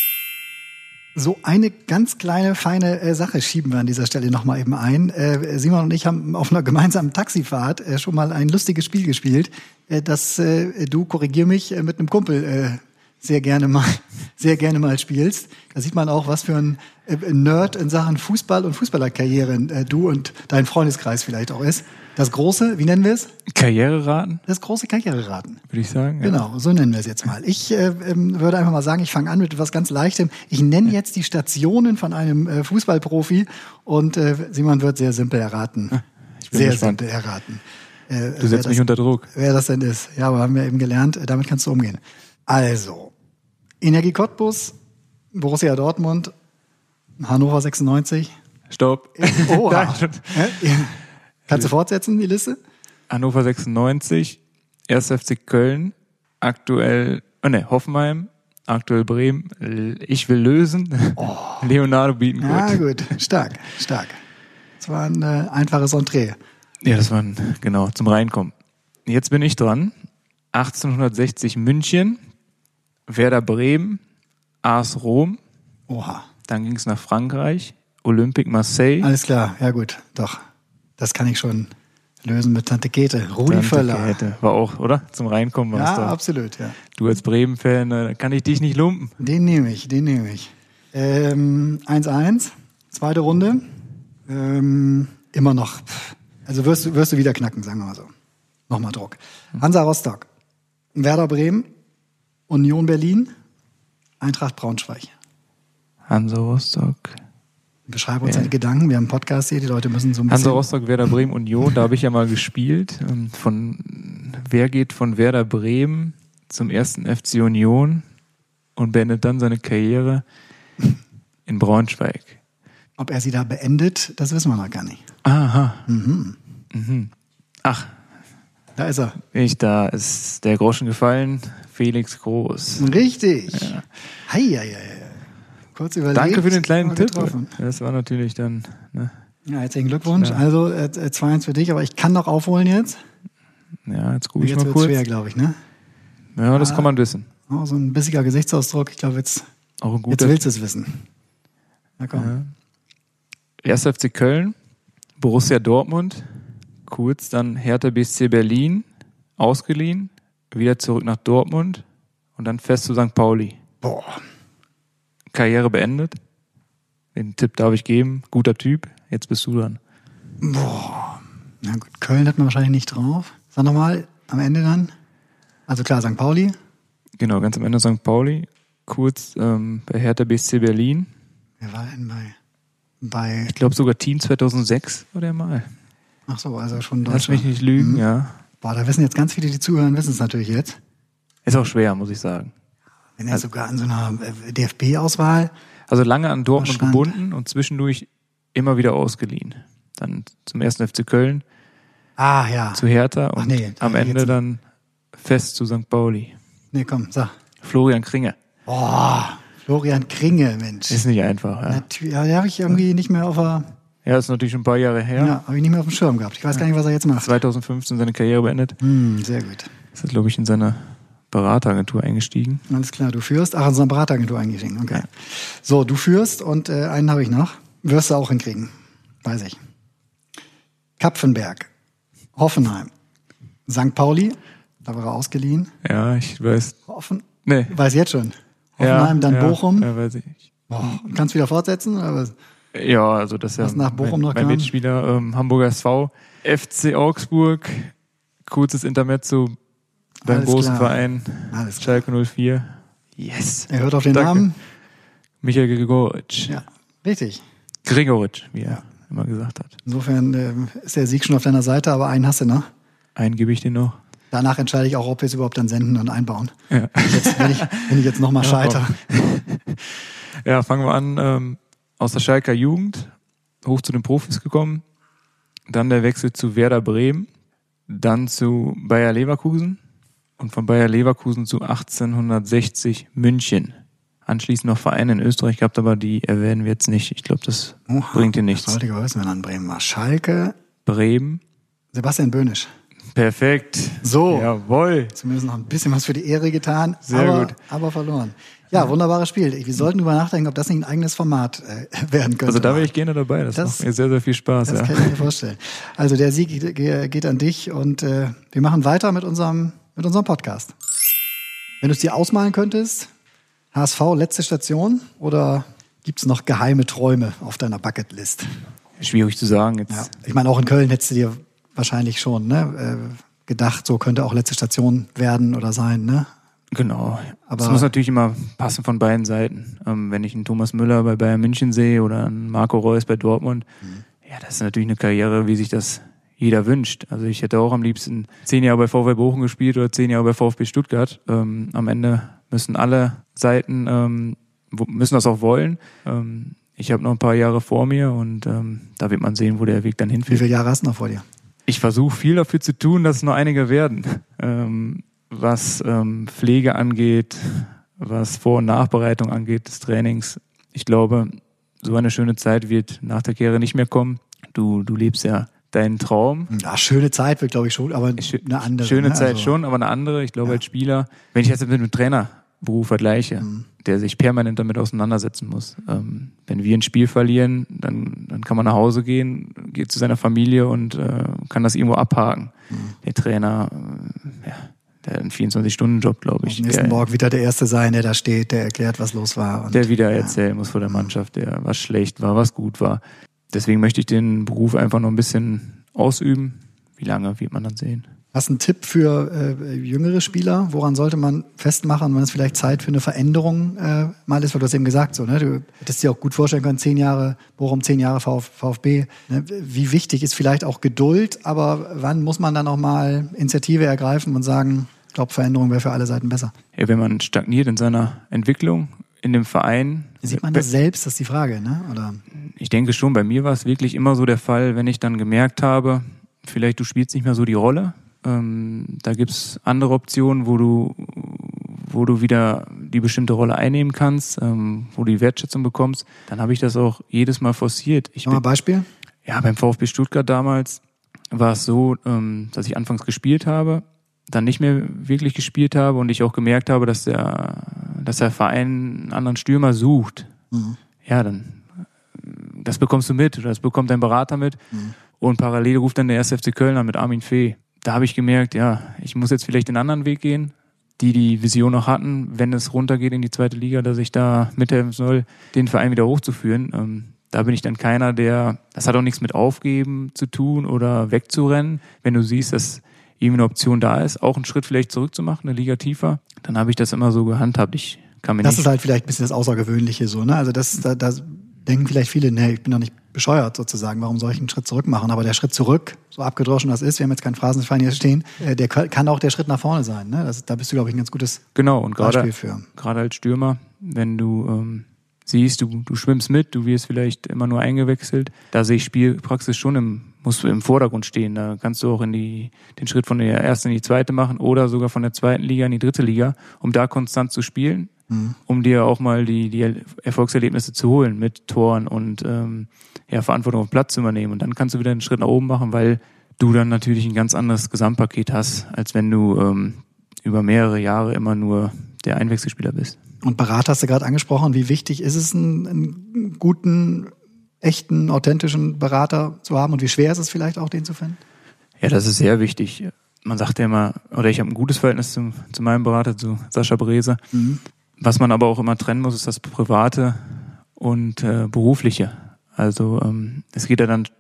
So eine ganz kleine, feine Sache schieben wir an dieser Stelle nochmal eben ein. Simon und ich haben auf einer gemeinsamen Taxifahrt schon mal ein lustiges Spiel gespielt, das du, korrigier mich, mit einem Kumpel sehr gerne mal spielst. Da sieht man auch, was für ein Nerd in Sachen Fußball und Fußballerkarrieren du und dein Freundeskreis vielleicht auch ist. Das große, wie nennen wir es? Karriereraten? Das große Karriereraten. Würde ich sagen. Ja. Genau, so nennen wir es jetzt mal. Ich würde einfach mal sagen, ich fange an mit etwas ganz Leichtem. Ich nenne jetzt die Stationen von einem Fußballprofi und Simon wird sehr simpel erraten. Ich bin sehr gespannt. simpel erraten. Du setzt mich unter Druck. Wer das denn ist. Ja, aber haben wir eben gelernt, damit kannst du umgehen. Also, Energie Cottbus, Borussia Dortmund, Hannover 96. Stopp. Oha. Kannst du fortsetzen, die Liste? Hannover 96, 1. FC Köln, aktuell, Hoffenheim, aktuell Bremen, ich will lösen, Leonardo Bietenkurt. Ja, gut, stark. Das war ein einfaches Entree. Ja, das war zum Reinkommen. Jetzt bin ich dran. 1860 München, Werder Bremen, AS Rom. Oha. Dann ging es nach Frankreich, Olympique Marseille. Alles klar, ja gut, doch. Das kann ich schon lösen mit Tante Käthe. Rudi Völler. War auch, oder? Zum Reinkommen war's Ja, da. absolut, ja. Du als Bremen-Fan, kann ich dich nicht lumpen. Den nehme ich. 1-1, zweite Runde. Immer noch. Also wirst du wieder knacken, sagen wir mal so. Nochmal Druck. Hansa Rostock, Werder Bremen, Union Berlin, Eintracht Braunschweig. Hansa Rostock. Beschreibe uns deine Gedanken. Wir haben einen Podcast hier, die Leute müssen so ein bisschen... Hansa Rostock, Werder Bremen, Union, da habe ich ja mal gespielt. Wer geht von Werder Bremen zum 1. FC Union und beendet dann seine Karriere in Braunschweig? Ob er sie da beendet, das wissen wir noch gar nicht. Aha. Ach, Da ist er. da ist der Groschen gefallen. Felix Groß. Richtig. Ja. Hei. Kurz überlegt. Danke für den kleinen Tipp. Getroffen. Das war natürlich dann... Ne? Ja, herzlichen Glückwunsch. Ja. Also 2-1 für dich, aber ich kann noch aufholen jetzt. Ja, jetzt gucke ich Jetzt mal wird kurz. schwer, glaube ich, ne? Ja, das kann man wissen. Oh, so ein bissiger Gesichtsausdruck. Ich glaube, jetzt Auch ein guter. willst du es wissen. Na komm. Ja. 1. FC Köln, Borussia Dortmund, kurz dann Hertha BSC Berlin, ausgeliehen, wieder zurück nach Dortmund und dann fest zu St. Pauli. Boah. Karriere beendet. Den Tipp darf ich geben. Guter Typ. Jetzt bist du dran. Na gut, Köln hat man wahrscheinlich nicht drauf. Sag nochmal, am Ende dann. Also klar, St. Pauli. Genau, ganz am Ende St. Pauli. Kurz bei Hertha BSC Berlin. Wer war denn bei Ich glaube sogar Team 2006 war der mal. ach so, also schon Lass Deutschland. mich nicht lügen, ja. Boah, da wissen jetzt ganz viele, die zuhören, wissen es natürlich jetzt. Ist auch schwer, muss ich sagen. Wenn er sogar an so einer DFB-Auswahl. Also lange an Dortmund Verstand. gebunden und zwischendurch immer wieder ausgeliehen. Dann zum 1. FC Köln, Ah, ja. zu Hertha und nee, am Ende jetzt- dann fest zu St. Pauli. Nee, komm, sag. Florian Kringe. Boah, Florian Kringe, Mensch. Ist nicht einfach, ja. Natürlich, ja, den habe ich irgendwie nicht mehr auf der, Ja, ist natürlich schon ein paar Jahre her. ja, habe ich nicht mehr auf dem Schirm gehabt. Ich weiß gar nicht, was er jetzt macht. 2015 seine Karriere beendet. Sehr gut. Ist, glaube ich, in seine Berateragentur eingestiegen. Alles klar, du führst. Ach, in so einer Berateragentur eingestiegen, okay. Ja. So, du führst und einen habe ich noch. Wirst du auch hinkriegen, weiß ich. Kapfenberg, Hoffenheim, St. Pauli, da war er ausgeliehen. Ja, ich weiß. Nee. Weiß jetzt schon. Hoffenheim, dann Bochum. Ja, weiß ich. Boah, kannst du wieder fortsetzen? Oder was? Ja, also das ist ja Was nach Bochum noch mein kam? Mitspieler, Hamburger SV, FC Augsburg, kurzes Intermezzo beim Alles großen klar. Verein Alles klar. Schalke 04. Yes. Er hört auf den Danke. Namen. Michael Gregoritsch. Ja, richtig. Gregoritsch, wie er immer gesagt hat. Insofern ist der Sieg schon auf deiner Seite, aber einen hast du noch. Einen gebe ich dir noch. Danach entscheide ich auch, ob wir es überhaupt dann senden und einbauen. Ja. Wenn ich jetzt nochmal scheitere. Ja, fangen wir an. Aus der Schalker Jugend hoch zu den Profis gekommen. Dann der Wechsel zu Werder Bremen. Dann zu Bayer Leverkusen. Und von Bayer Leverkusen zu 1860 München. Anschließend noch Vereine in Österreich gehabt, aber die erwähnen wir jetzt nicht. Ich glaube, das bringt dir nichts. Das sollte ich aber wissen, wenn er in Bremen war. Schalke. Bremen. Sebastian Böhnisch. Perfekt. So. Jawohl. Zumindest noch ein bisschen was für die Ehre getan. Sehr gut. Aber verloren. Ja, wunderbares Spiel. Wir sollten drüber nachdenken, ob das nicht ein eigenes Format werden könnte. Also da wäre ich gerne dabei. Das macht mir sehr, sehr viel Spaß. Das kann ich mir vorstellen. Also der Sieg geht an dich und wir machen weiter mit unserem Podcast. Wenn du es dir ausmalen könntest, HSV letzte Station oder gibt es noch geheime Träume auf deiner Bucketlist? Schwierig zu sagen jetzt. Ja. Ich meine, auch in Köln hättest du dir wahrscheinlich schon gedacht, so könnte auch letzte Station werden oder sein, ne? Genau. Aber es muss natürlich immer passen von beiden Seiten. Wenn ich einen Thomas Müller bei Bayern München sehe oder einen Marco Reus bei Dortmund, ja, das ist natürlich eine Karriere, wie sich das jeder wünscht. Also ich hätte auch am liebsten 10 Jahre bei VfB Bochum gespielt oder 10 Jahre bei VfB Stuttgart. Am Ende müssen alle Seiten müssen das auch wollen. Ich habe noch ein paar Jahre vor mir und da wird man sehen, wo der Weg dann wie hinführt. viele Jahre hast du noch vor dir? Ich versuche viel dafür zu tun, dass es noch einige werden. Was Pflege angeht, was Vor- und Nachbereitung angeht des Trainings. Ich glaube, so eine schöne Zeit wird nach der Karriere nicht mehr kommen. Du lebst ja deinen Traum. Ja, schöne Zeit wird, glaube ich, schon, aber eine andere. Schöne ne? Zeit Also, schon, aber eine andere. Ich glaube, als Spieler, wenn ich das mit einem Trainerberuf vergleiche, der sich permanent damit auseinandersetzen muss. Wenn wir ein Spiel verlieren, dann kann man nach Hause gehen, geht zu seiner Familie und kann das irgendwo abhaken. Der Trainer, der hat einen 24-Stunden-Job, glaube ich. Am nächsten Morgen wieder der Erste sein, der da steht, der erklärt, was los war. Und, der wieder erzählen muss vor der Mannschaft, was schlecht war, was gut war. Deswegen möchte ich den Beruf einfach noch ein bisschen ausüben. Wie lange wird man dann sehen? Hast du einen Tipp für jüngere Spieler? Woran sollte man festmachen, wann es vielleicht Zeit für eine Veränderung mal ist? Weil du hast eben gesagt, so, ne? Du hättest dir auch gut vorstellen können, 10 Jahre Bochum, 10 Jahre VfB. Ne? Wie wichtig ist vielleicht auch Geduld, aber wann muss man dann auch mal Initiative ergreifen und sagen, ich glaube, Veränderung wäre für alle Seiten besser? Ja, wenn man stagniert in seiner Entwicklung, in dem Verein. Sieht man das selbst? Das ist die Frage, ne? Oder? Ich denke schon, bei mir war es wirklich immer so der Fall, wenn ich dann gemerkt habe, vielleicht du spielst nicht mehr so die Rolle. Da gibt's andere Optionen, wo du wieder die bestimmte Rolle einnehmen kannst, wo du die Wertschätzung bekommst. Dann habe ich das auch jedes Mal forciert. Mal ein Beispiel? Ja, beim VfB Stuttgart damals war es so, dass ich anfangs gespielt habe, dann nicht mehr wirklich gespielt habe und ich auch gemerkt habe, dass der Verein einen anderen Stürmer sucht. Ja, dann das bekommst du mit oder das bekommt dein Berater mit und parallel ruft dann der 1. FC Köln an mit Armin Fee. Da habe ich gemerkt, ja, ich muss jetzt vielleicht den anderen Weg gehen, die Vision noch hatten, wenn es runtergeht in die 2. Liga, dass ich da mithelfen soll, den Verein wieder hochzuführen. Da bin ich dann keiner, das hat auch nichts mit Aufgeben zu tun oder wegzurennen. Wenn du siehst, dass irgendwie eine Option da ist, auch einen Schritt vielleicht zurückzumachen, eine Liga tiefer, dann habe ich das immer so gehandhabt. Das ist halt vielleicht ein bisschen das Außergewöhnliche so, ne? Also da denken vielleicht viele, nee, ich bin doch nicht bescheuert sozusagen, warum soll ich einen Schritt zurück machen? Aber der Schritt zurück, so abgedroschen das ist, wir haben jetzt keinen Phrasenschwein hier stehen, der kann auch der Schritt nach vorne sein. Ne? Da bist du, glaube ich, ein ganz gutes Beispiel für. Gerade als Stürmer, wenn du siehst, du schwimmst mit, du wirst vielleicht immer nur eingewechselt, da sehe ich Spielpraxis schon musst du im Vordergrund stehen. Da kannst du auch den Schritt von der 1. in die 2. machen oder sogar von der 2. Liga in die 3. Liga, um da konstant zu spielen, um dir auch mal die Erfolgserlebnisse zu holen mit Toren und Verantwortung auf Platz zu übernehmen. Und dann kannst du wieder einen Schritt nach oben machen, weil du dann natürlich ein ganz anderes Gesamtpaket hast, als wenn du über mehrere Jahre immer nur der Einwechselspieler bist. Und Berater hast du gerade angesprochen. Wie wichtig ist es, einen guten, echten, authentischen Berater zu haben? Und wie schwer ist es vielleicht auch, den zu finden? Ja, das ist sehr wichtig. Man sagt ja immer, oder ich habe ein gutes Verhältnis zu meinem Berater, zu Sascha Brese. Was man aber auch immer trennen muss, ist das Private und Berufliche. Also es geht ja dann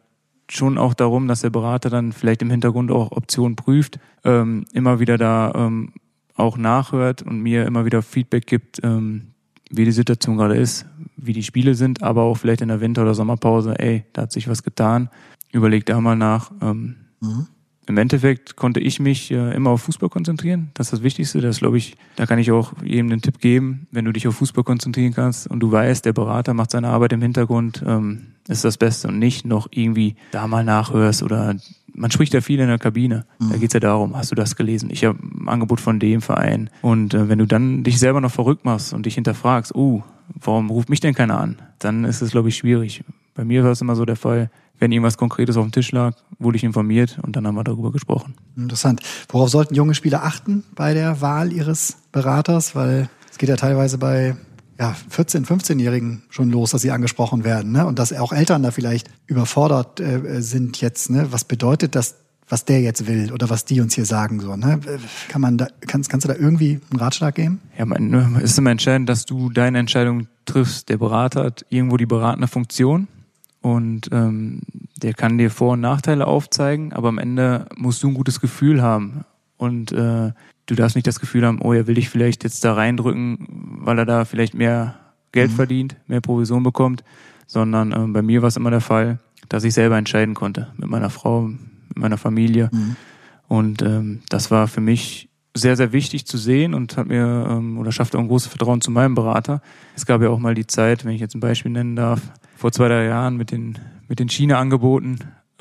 schon auch darum, dass der Berater dann vielleicht im Hintergrund auch Optionen prüft, immer wieder da auch nachhört und mir immer wieder Feedback gibt, wie die Situation gerade ist, wie die Spiele sind, aber auch vielleicht in der Winter- oder Sommerpause, da hat sich was getan, überleg da mal nach. Im Endeffekt konnte ich mich immer auf Fußball konzentrieren. Das ist das Wichtigste. Das glaube ich, da kann ich auch jedem einen Tipp geben. Wenn du dich auf Fußball konzentrieren kannst und du weißt, der Berater macht seine Arbeit im Hintergrund, ist das Beste und nicht noch irgendwie da mal nachhörst oder man spricht ja viel in der Kabine. Da geht's ja darum, hast du das gelesen? Ich habe ein Angebot von dem Verein. Und wenn du dann dich selber noch verrückt machst und dich hinterfragst, warum ruft mich denn keiner an? Dann ist es, glaube ich, schwierig. Bei mir war es immer so der Fall, wenn irgendwas Konkretes auf dem Tisch lag, wurde ich informiert und dann haben wir darüber gesprochen. Interessant. Worauf sollten junge Spieler achten bei der Wahl ihres Beraters? Weil es geht ja teilweise bei 14-, 15-Jährigen schon los, dass sie angesprochen werden, ne? Und dass auch Eltern da vielleicht überfordert sind jetzt. Ne? Was bedeutet das, was der jetzt will oder was die uns hier sagen? So, ne? Kannst du da irgendwie einen Ratschlag geben? Ja, es ist immer entscheidend, dass du deine Entscheidung triffst. Der Berater hat irgendwo die beratende Funktion. Und der kann dir Vor- und Nachteile aufzeigen, aber am Ende musst du ein gutes Gefühl haben. Und du darfst nicht das Gefühl haben, er will dich vielleicht jetzt da reindrücken, weil er da vielleicht mehr Geld verdient, mehr Provision bekommt. Sondern bei mir war es immer der Fall, dass ich selber entscheiden konnte. Mit meiner Frau, mit meiner Familie. Und das war für mich sehr, sehr wichtig zu sehen und hat mir schafft auch ein großes Vertrauen zu meinem Berater. Es gab ja auch mal die Zeit, wenn ich jetzt ein Beispiel nennen darf, vor 2-3 Jahren mit den China-Angeboten,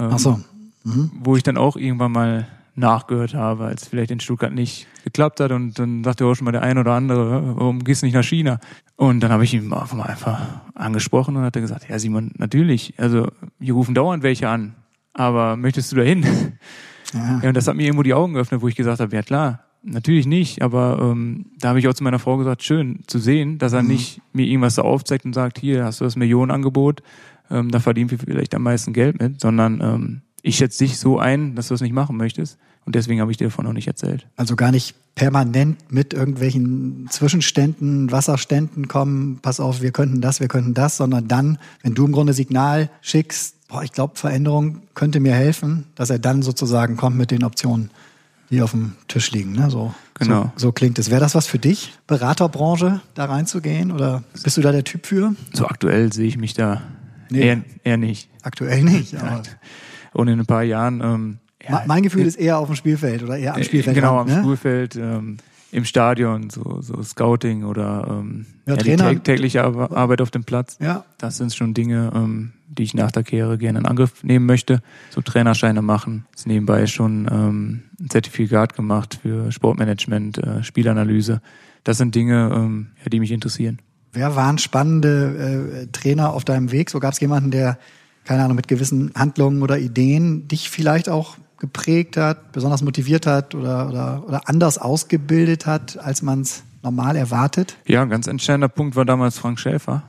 wo ich dann auch irgendwann mal nachgehört habe, als es vielleicht in Stuttgart nicht geklappt hat und dann sagte auch schon mal der ein oder andere, warum gehst du nicht nach China? Und dann habe ich ihn einfach angesprochen und hat er gesagt, ja Simon, natürlich, also hier rufen dauernd welche an, aber möchtest du da hin? Ja, und das hat mir irgendwo die Augen geöffnet, wo ich gesagt habe, ja klar, natürlich nicht, aber da habe ich auch zu meiner Frau gesagt, schön zu sehen, dass er nicht mir irgendwas so aufzeigt und sagt, hier hast du das Millionenangebot, da verdienen wir vielleicht am meisten Geld mit, sondern ich schätze dich so ein, dass du das nicht machen möchtest und deswegen habe ich dir davon noch nicht erzählt. Also gar nicht permanent mit irgendwelchen Zwischenständen, Wasserständen kommen, pass auf, wir könnten das, sondern dann, wenn du im Grunde Signal schickst, ich glaube, Veränderung könnte mir helfen, dass er dann sozusagen kommt mit den Optionen, die auf dem Tisch liegen. Ne? Genau. So klingt es. Wäre das was für dich, Beraterbranche, da reinzugehen? Oder bist du da der Typ für? So aktuell sehe ich mich da eher nicht. Aktuell nicht. Aber und in ein paar Jahren... mein Gefühl ist eher auf dem Spielfeld oder eher am Spielfeld. Genau, am Spielfeld, im Stadion, so Scouting oder Trainer. Die tägliche Arbeit auf dem Platz. Ja. Das sind schon Dinge, die ich nach der Karriere gerne in Angriff nehmen möchte. So Trainerscheine machen. Jetzt nebenbei schon ein Zertifikat gemacht für Sportmanagement, Spielanalyse. Das sind Dinge, die mich interessieren. Wer waren spannende Trainer auf deinem Weg? So gab es jemanden, der, keine Ahnung, mit gewissen Handlungen oder Ideen dich vielleicht auch geprägt hat, besonders motiviert hat oder anders ausgebildet hat, als man es normal erwartet? Ja, ein ganz entscheidender Punkt war damals Frank Schäfer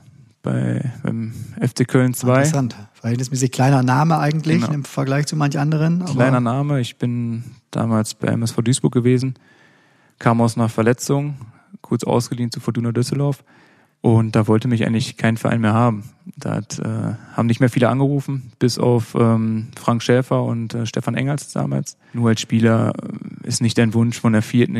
beim FC Köln 2. Interessant. Verhältnismäßig kleiner Name eigentlich im Vergleich zu manch anderen. Kleiner Name. Ich bin damals bei MSV Duisburg gewesen, kam aus einer Verletzung, kurz ausgeliehen zu Fortuna Düsseldorf. Und da wollte mich eigentlich kein Verein mehr haben. Da haben nicht mehr viele angerufen, bis auf Frank Schäfer und Stefan Engels damals. Nur als Spieler ist nicht dein Wunsch, von der zweiten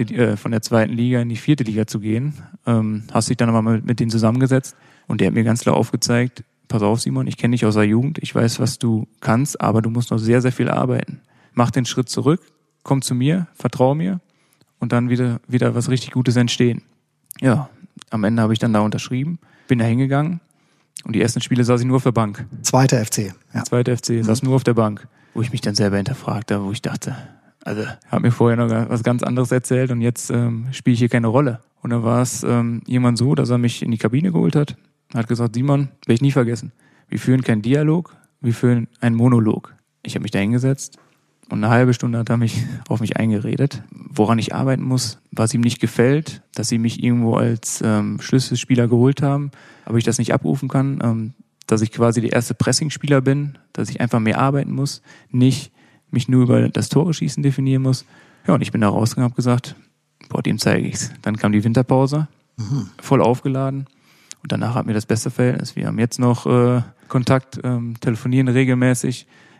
Liga in die 4. Liga zu gehen. Hast dich dann aber mit denen zusammengesetzt und der hat mir ganz klar aufgezeigt, pass auf Simon, ich kenne dich aus der Jugend, ich weiß, was du kannst, aber du musst noch sehr, sehr viel arbeiten. Mach den Schritt zurück, komm zu mir, vertrau mir und dann wieder was richtig Gutes entstehen. Ja, am Ende habe ich dann da unterschrieben, bin da hingegangen und die ersten Spiele saß ich nur auf der Bank. Zweiter FC. Ja. Zweiter FC, saß nur auf der Bank, wo ich mich dann selber hinterfragte, wo ich dachte, also habe mir vorher noch was ganz anderes erzählt und jetzt spiele ich hier keine Rolle. Und dann war es jemand so, dass er mich in die Kabine geholt hat, hat gesagt, Simon, werde ich nie vergessen, wir führen keinen Dialog, wir führen einen Monolog. Ich habe mich da hingesetzt und eine halbe Stunde hat er auf mich eingeredet, woran ich arbeiten muss, was ihm nicht gefällt, dass sie mich irgendwo als Schlüsselspieler geholt haben, aber ich das nicht abrufen kann, dass ich quasi der erste Pressingspieler bin, dass ich einfach mehr arbeiten muss, nicht mich nur über das Tore-Schießen definieren muss. Ja, und ich bin da rausgegangen und habe gesagt, dem zeige ich's. Dann kam die Winterpause, voll aufgeladen und danach hatten wir das beste Verhältnis. Wir haben jetzt noch Kontakt, telefonieren regelmäßig.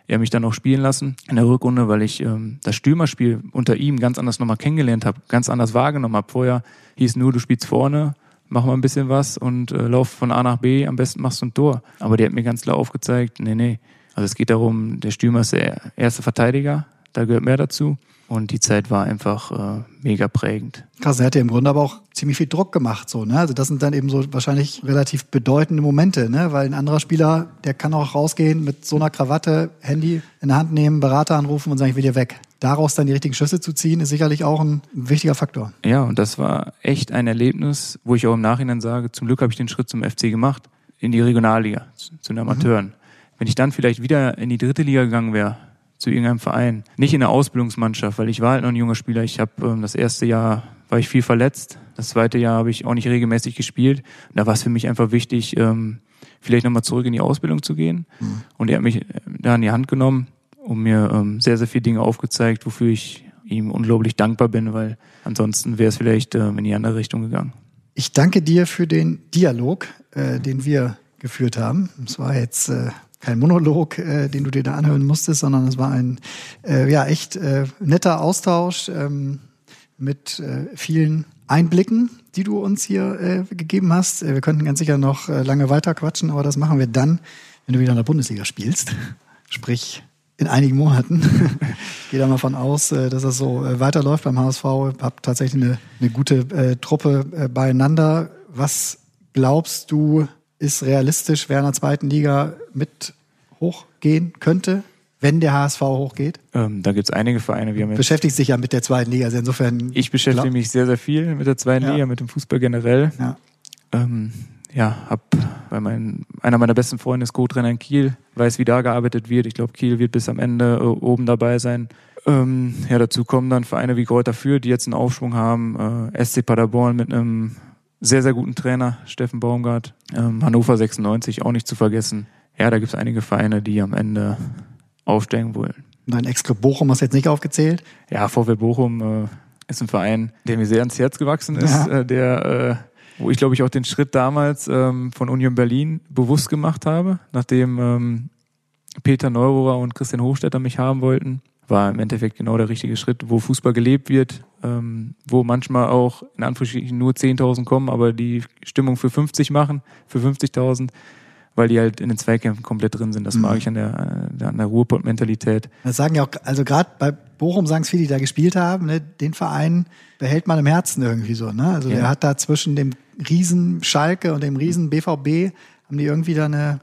er mich dann auch spielen lassen in der Rückrunde, weil ich das Stürmerspiel unter ihm ganz anders nochmal kennengelernt habe, ganz anders wahrgenommen habe. Vorher hieß nur, du spielst vorne, mach mal ein bisschen was und lauf von A nach B, am besten machst du ein Tor. Aber der hat mir ganz klar aufgezeigt, nee. Also es geht darum, der Stürmer ist der erste Verteidiger, da gehört mehr dazu. Und die Zeit war einfach mega prägend. Krass, er hat ja im Grunde aber auch ziemlich viel Druck gemacht, so, ne? Also das sind dann eben so wahrscheinlich relativ bedeutende Momente, ne? Weil ein anderer Spieler, der kann auch rausgehen mit so einer Krawatte, Handy in der Hand nehmen, Berater anrufen und sagen, ich will hier weg. Daraus dann die richtigen Schlüsse zu ziehen, ist sicherlich auch ein wichtiger Faktor. Ja, und das war echt ein Erlebnis, wo ich auch im Nachhinein sage, zum Glück habe ich den Schritt zum FC gemacht, in die Regionalliga, zu den Amateuren. Wenn ich dann vielleicht wieder in die 3. Liga gegangen wäre, zu irgendeinem Verein. Nicht in der Ausbildungsmannschaft, weil ich war halt noch ein junger Spieler. Ich habe das erste Jahr war ich viel verletzt. Das zweite Jahr habe ich auch nicht regelmäßig gespielt. Und da war es für mich einfach wichtig, vielleicht nochmal zurück in die Ausbildung zu gehen. Und er hat mich da in die Hand genommen und mir sehr, sehr viele Dinge aufgezeigt, wofür ich ihm unglaublich dankbar bin, weil ansonsten wäre es vielleicht in die andere Richtung gegangen. Ich danke dir für den Dialog, den wir geführt haben. Es war jetzt kein Monolog, den du dir da anhören musstest, sondern es war ein echt netter Austausch mit vielen Einblicken, die du uns hier gegeben hast. Wir könnten ganz sicher noch lange weiter quatschen, aber das machen wir dann, wenn du wieder in der Bundesliga spielst. Sprich, in einigen Monaten. Ich gehe da mal von aus, dass das so weiterläuft beim HSV. Hab tatsächlich eine gute Truppe beieinander. Was glaubst du, ist realistisch, wer in der 2. Liga mit hochgehen könnte, wenn der HSV hochgeht? Da gibt es einige Vereine. Beschäftigst dich ja mit der 2. Liga, also insofern... Ich beschäftige mich sehr, sehr viel mit der 2. Liga, mit dem Fußball generell. Habe einer meiner besten Freunde ist Co-Trainer in Kiel, weiß, wie da gearbeitet wird. Ich glaube, Kiel wird bis am Ende oben dabei sein. Dazu kommen dann Vereine wie Greuther Fürth, die jetzt einen Aufschwung haben. SC Paderborn mit einem sehr, sehr guten Trainer, Steffen Baumgart. Hannover 96 auch nicht zu vergessen. Ja, da gibt es einige Vereine, die am Ende aufsteigen wollen. Dein Ex-Club Bochum hast du jetzt nicht aufgezählt? Ja, VfL Bochum ist ein Verein, der mir sehr ans Herz gewachsen ist, wo ich, glaube ich, auch den Schritt damals von Union Berlin bewusst gemacht habe, nachdem Peter Neururer und Christian Hofstetter mich haben wollten. War im Endeffekt genau der richtige Schritt, wo Fußball gelebt wird, wo manchmal auch in Anführungsstrichen nur 10.000 kommen, aber die Stimmung für 50 machen, für 50.000, weil die halt in den Zweikämpfen komplett drin sind. Das mag ich an der Ruhrpott-Mentalität. Das sagen ja auch, also gerade bei Bochum sagen es viele, die da gespielt haben, ne, den Verein behält man im Herzen irgendwie so. Ne? Also der hat da zwischen dem riesen Schalke und dem riesen BVB, haben die irgendwie da eine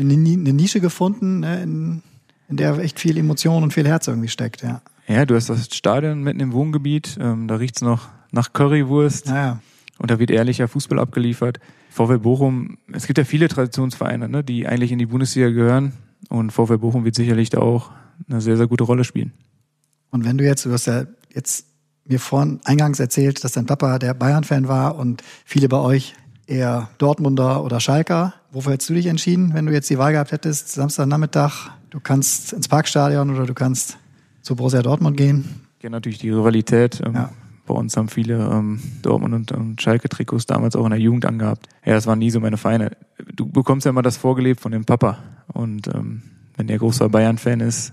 Nische gefunden, ne, in der echt viel Emotion und viel Herz irgendwie steckt. Ja, du hast das Stadion mitten im Wohngebiet, da riecht's noch nach Currywurst. Ja. Und da wird ehrlicher Fußball abgeliefert. VfL Bochum, es gibt ja viele Traditionsvereine, ne, die eigentlich in die Bundesliga gehören. Und VfL Bochum wird sicherlich da auch eine sehr, sehr gute Rolle spielen. Und wenn du hast ja jetzt mir vorhin eingangs erzählt, dass dein Papa der Bayern-Fan war und viele bei euch eher Dortmunder oder Schalker. Wofür hättest du dich entschieden, wenn du jetzt die Wahl gehabt hättest, Samstagnachmittag, du kannst ins Parkstadion oder du kannst zu Borussia Dortmund gehen? Ja, natürlich die Rivalität. Bei uns haben viele Dortmund und Schalke-Trikots damals auch in der Jugend angehabt. Ja, das waren nie so meine Vereine. Du bekommst ja immer das vorgelebt von dem Papa. Und wenn der großer Bayern-Fan ist,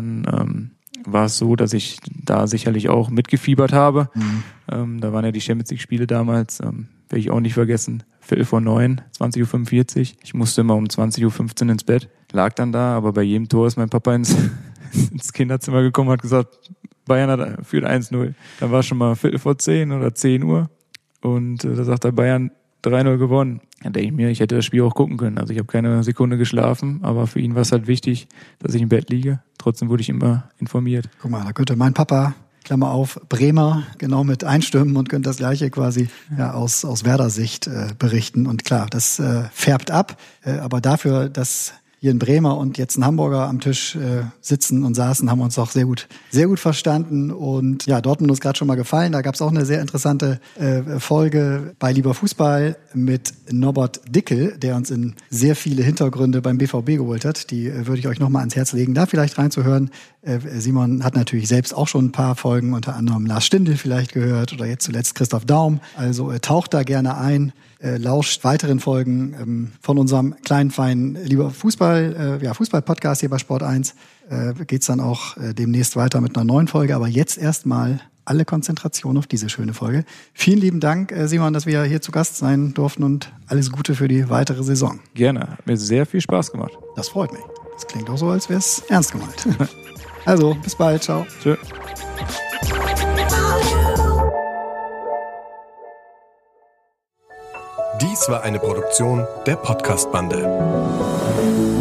dann war es so, dass ich da sicherlich auch mitgefiebert habe. Da waren ja die Champions League-Spiele damals, werde ich auch nicht vergessen. 8:45, 20:45 Uhr. Ich musste immer um 20:15 Uhr ins Bett. Lag dann da, aber bei jedem Tor ist mein Papa ins Kinderzimmer gekommen und hat gesagt, Bayern führt 1-0. Dann war schon mal 9:45 oder 10 Uhr. Und da sagt er, Bayern 3-0 gewonnen. Dann denke ich mir, ich hätte das Spiel auch gucken können. Also ich habe keine Sekunde geschlafen, aber für ihn war es halt wichtig, dass ich im Bett liege. Trotzdem wurde ich immer informiert. Guck mal, da könnte mein Papa, Klammer auf, Bremer, genau mit einstimmen und könnte das Gleiche quasi aus Werder-Sicht berichten. Und klar, das färbt ab. Aber dafür, dass hier in Bremer und jetzt ein Hamburger am Tisch sitzen und saßen, haben wir uns auch sehr gut verstanden. Und ja, Dortmund ist gerade schon mal gefallen. Da gab es auch eine sehr interessante Folge bei Lieber Fußball mit Norbert Dickel, der uns in sehr viele Hintergründe beim BVB geholt hat. Die würde ich euch nochmal ans Herz legen, da vielleicht reinzuhören. Simon hat natürlich selbst auch schon ein paar Folgen, unter anderem Lars Stindl vielleicht gehört oder jetzt zuletzt Christoph Daum. Also taucht da gerne ein, lauscht weiteren Folgen von unserem kleinen, feinen Lieber Fußball, Fußball-Podcast hier bei Sport 1. Geht's dann auch demnächst weiter mit einer neuen Folge, aber jetzt erstmal alle Konzentration auf diese schöne Folge. Vielen lieben Dank, Simon, dass wir hier zu Gast sein durften und alles Gute für die weitere Saison. Gerne, hat mir sehr viel Spaß gemacht. Das freut mich. Das klingt auch so, als wäre es ernst gemeint. Also, bis bald, ciao. Tschö. Dies war eine Produktion der Podcast-Bande.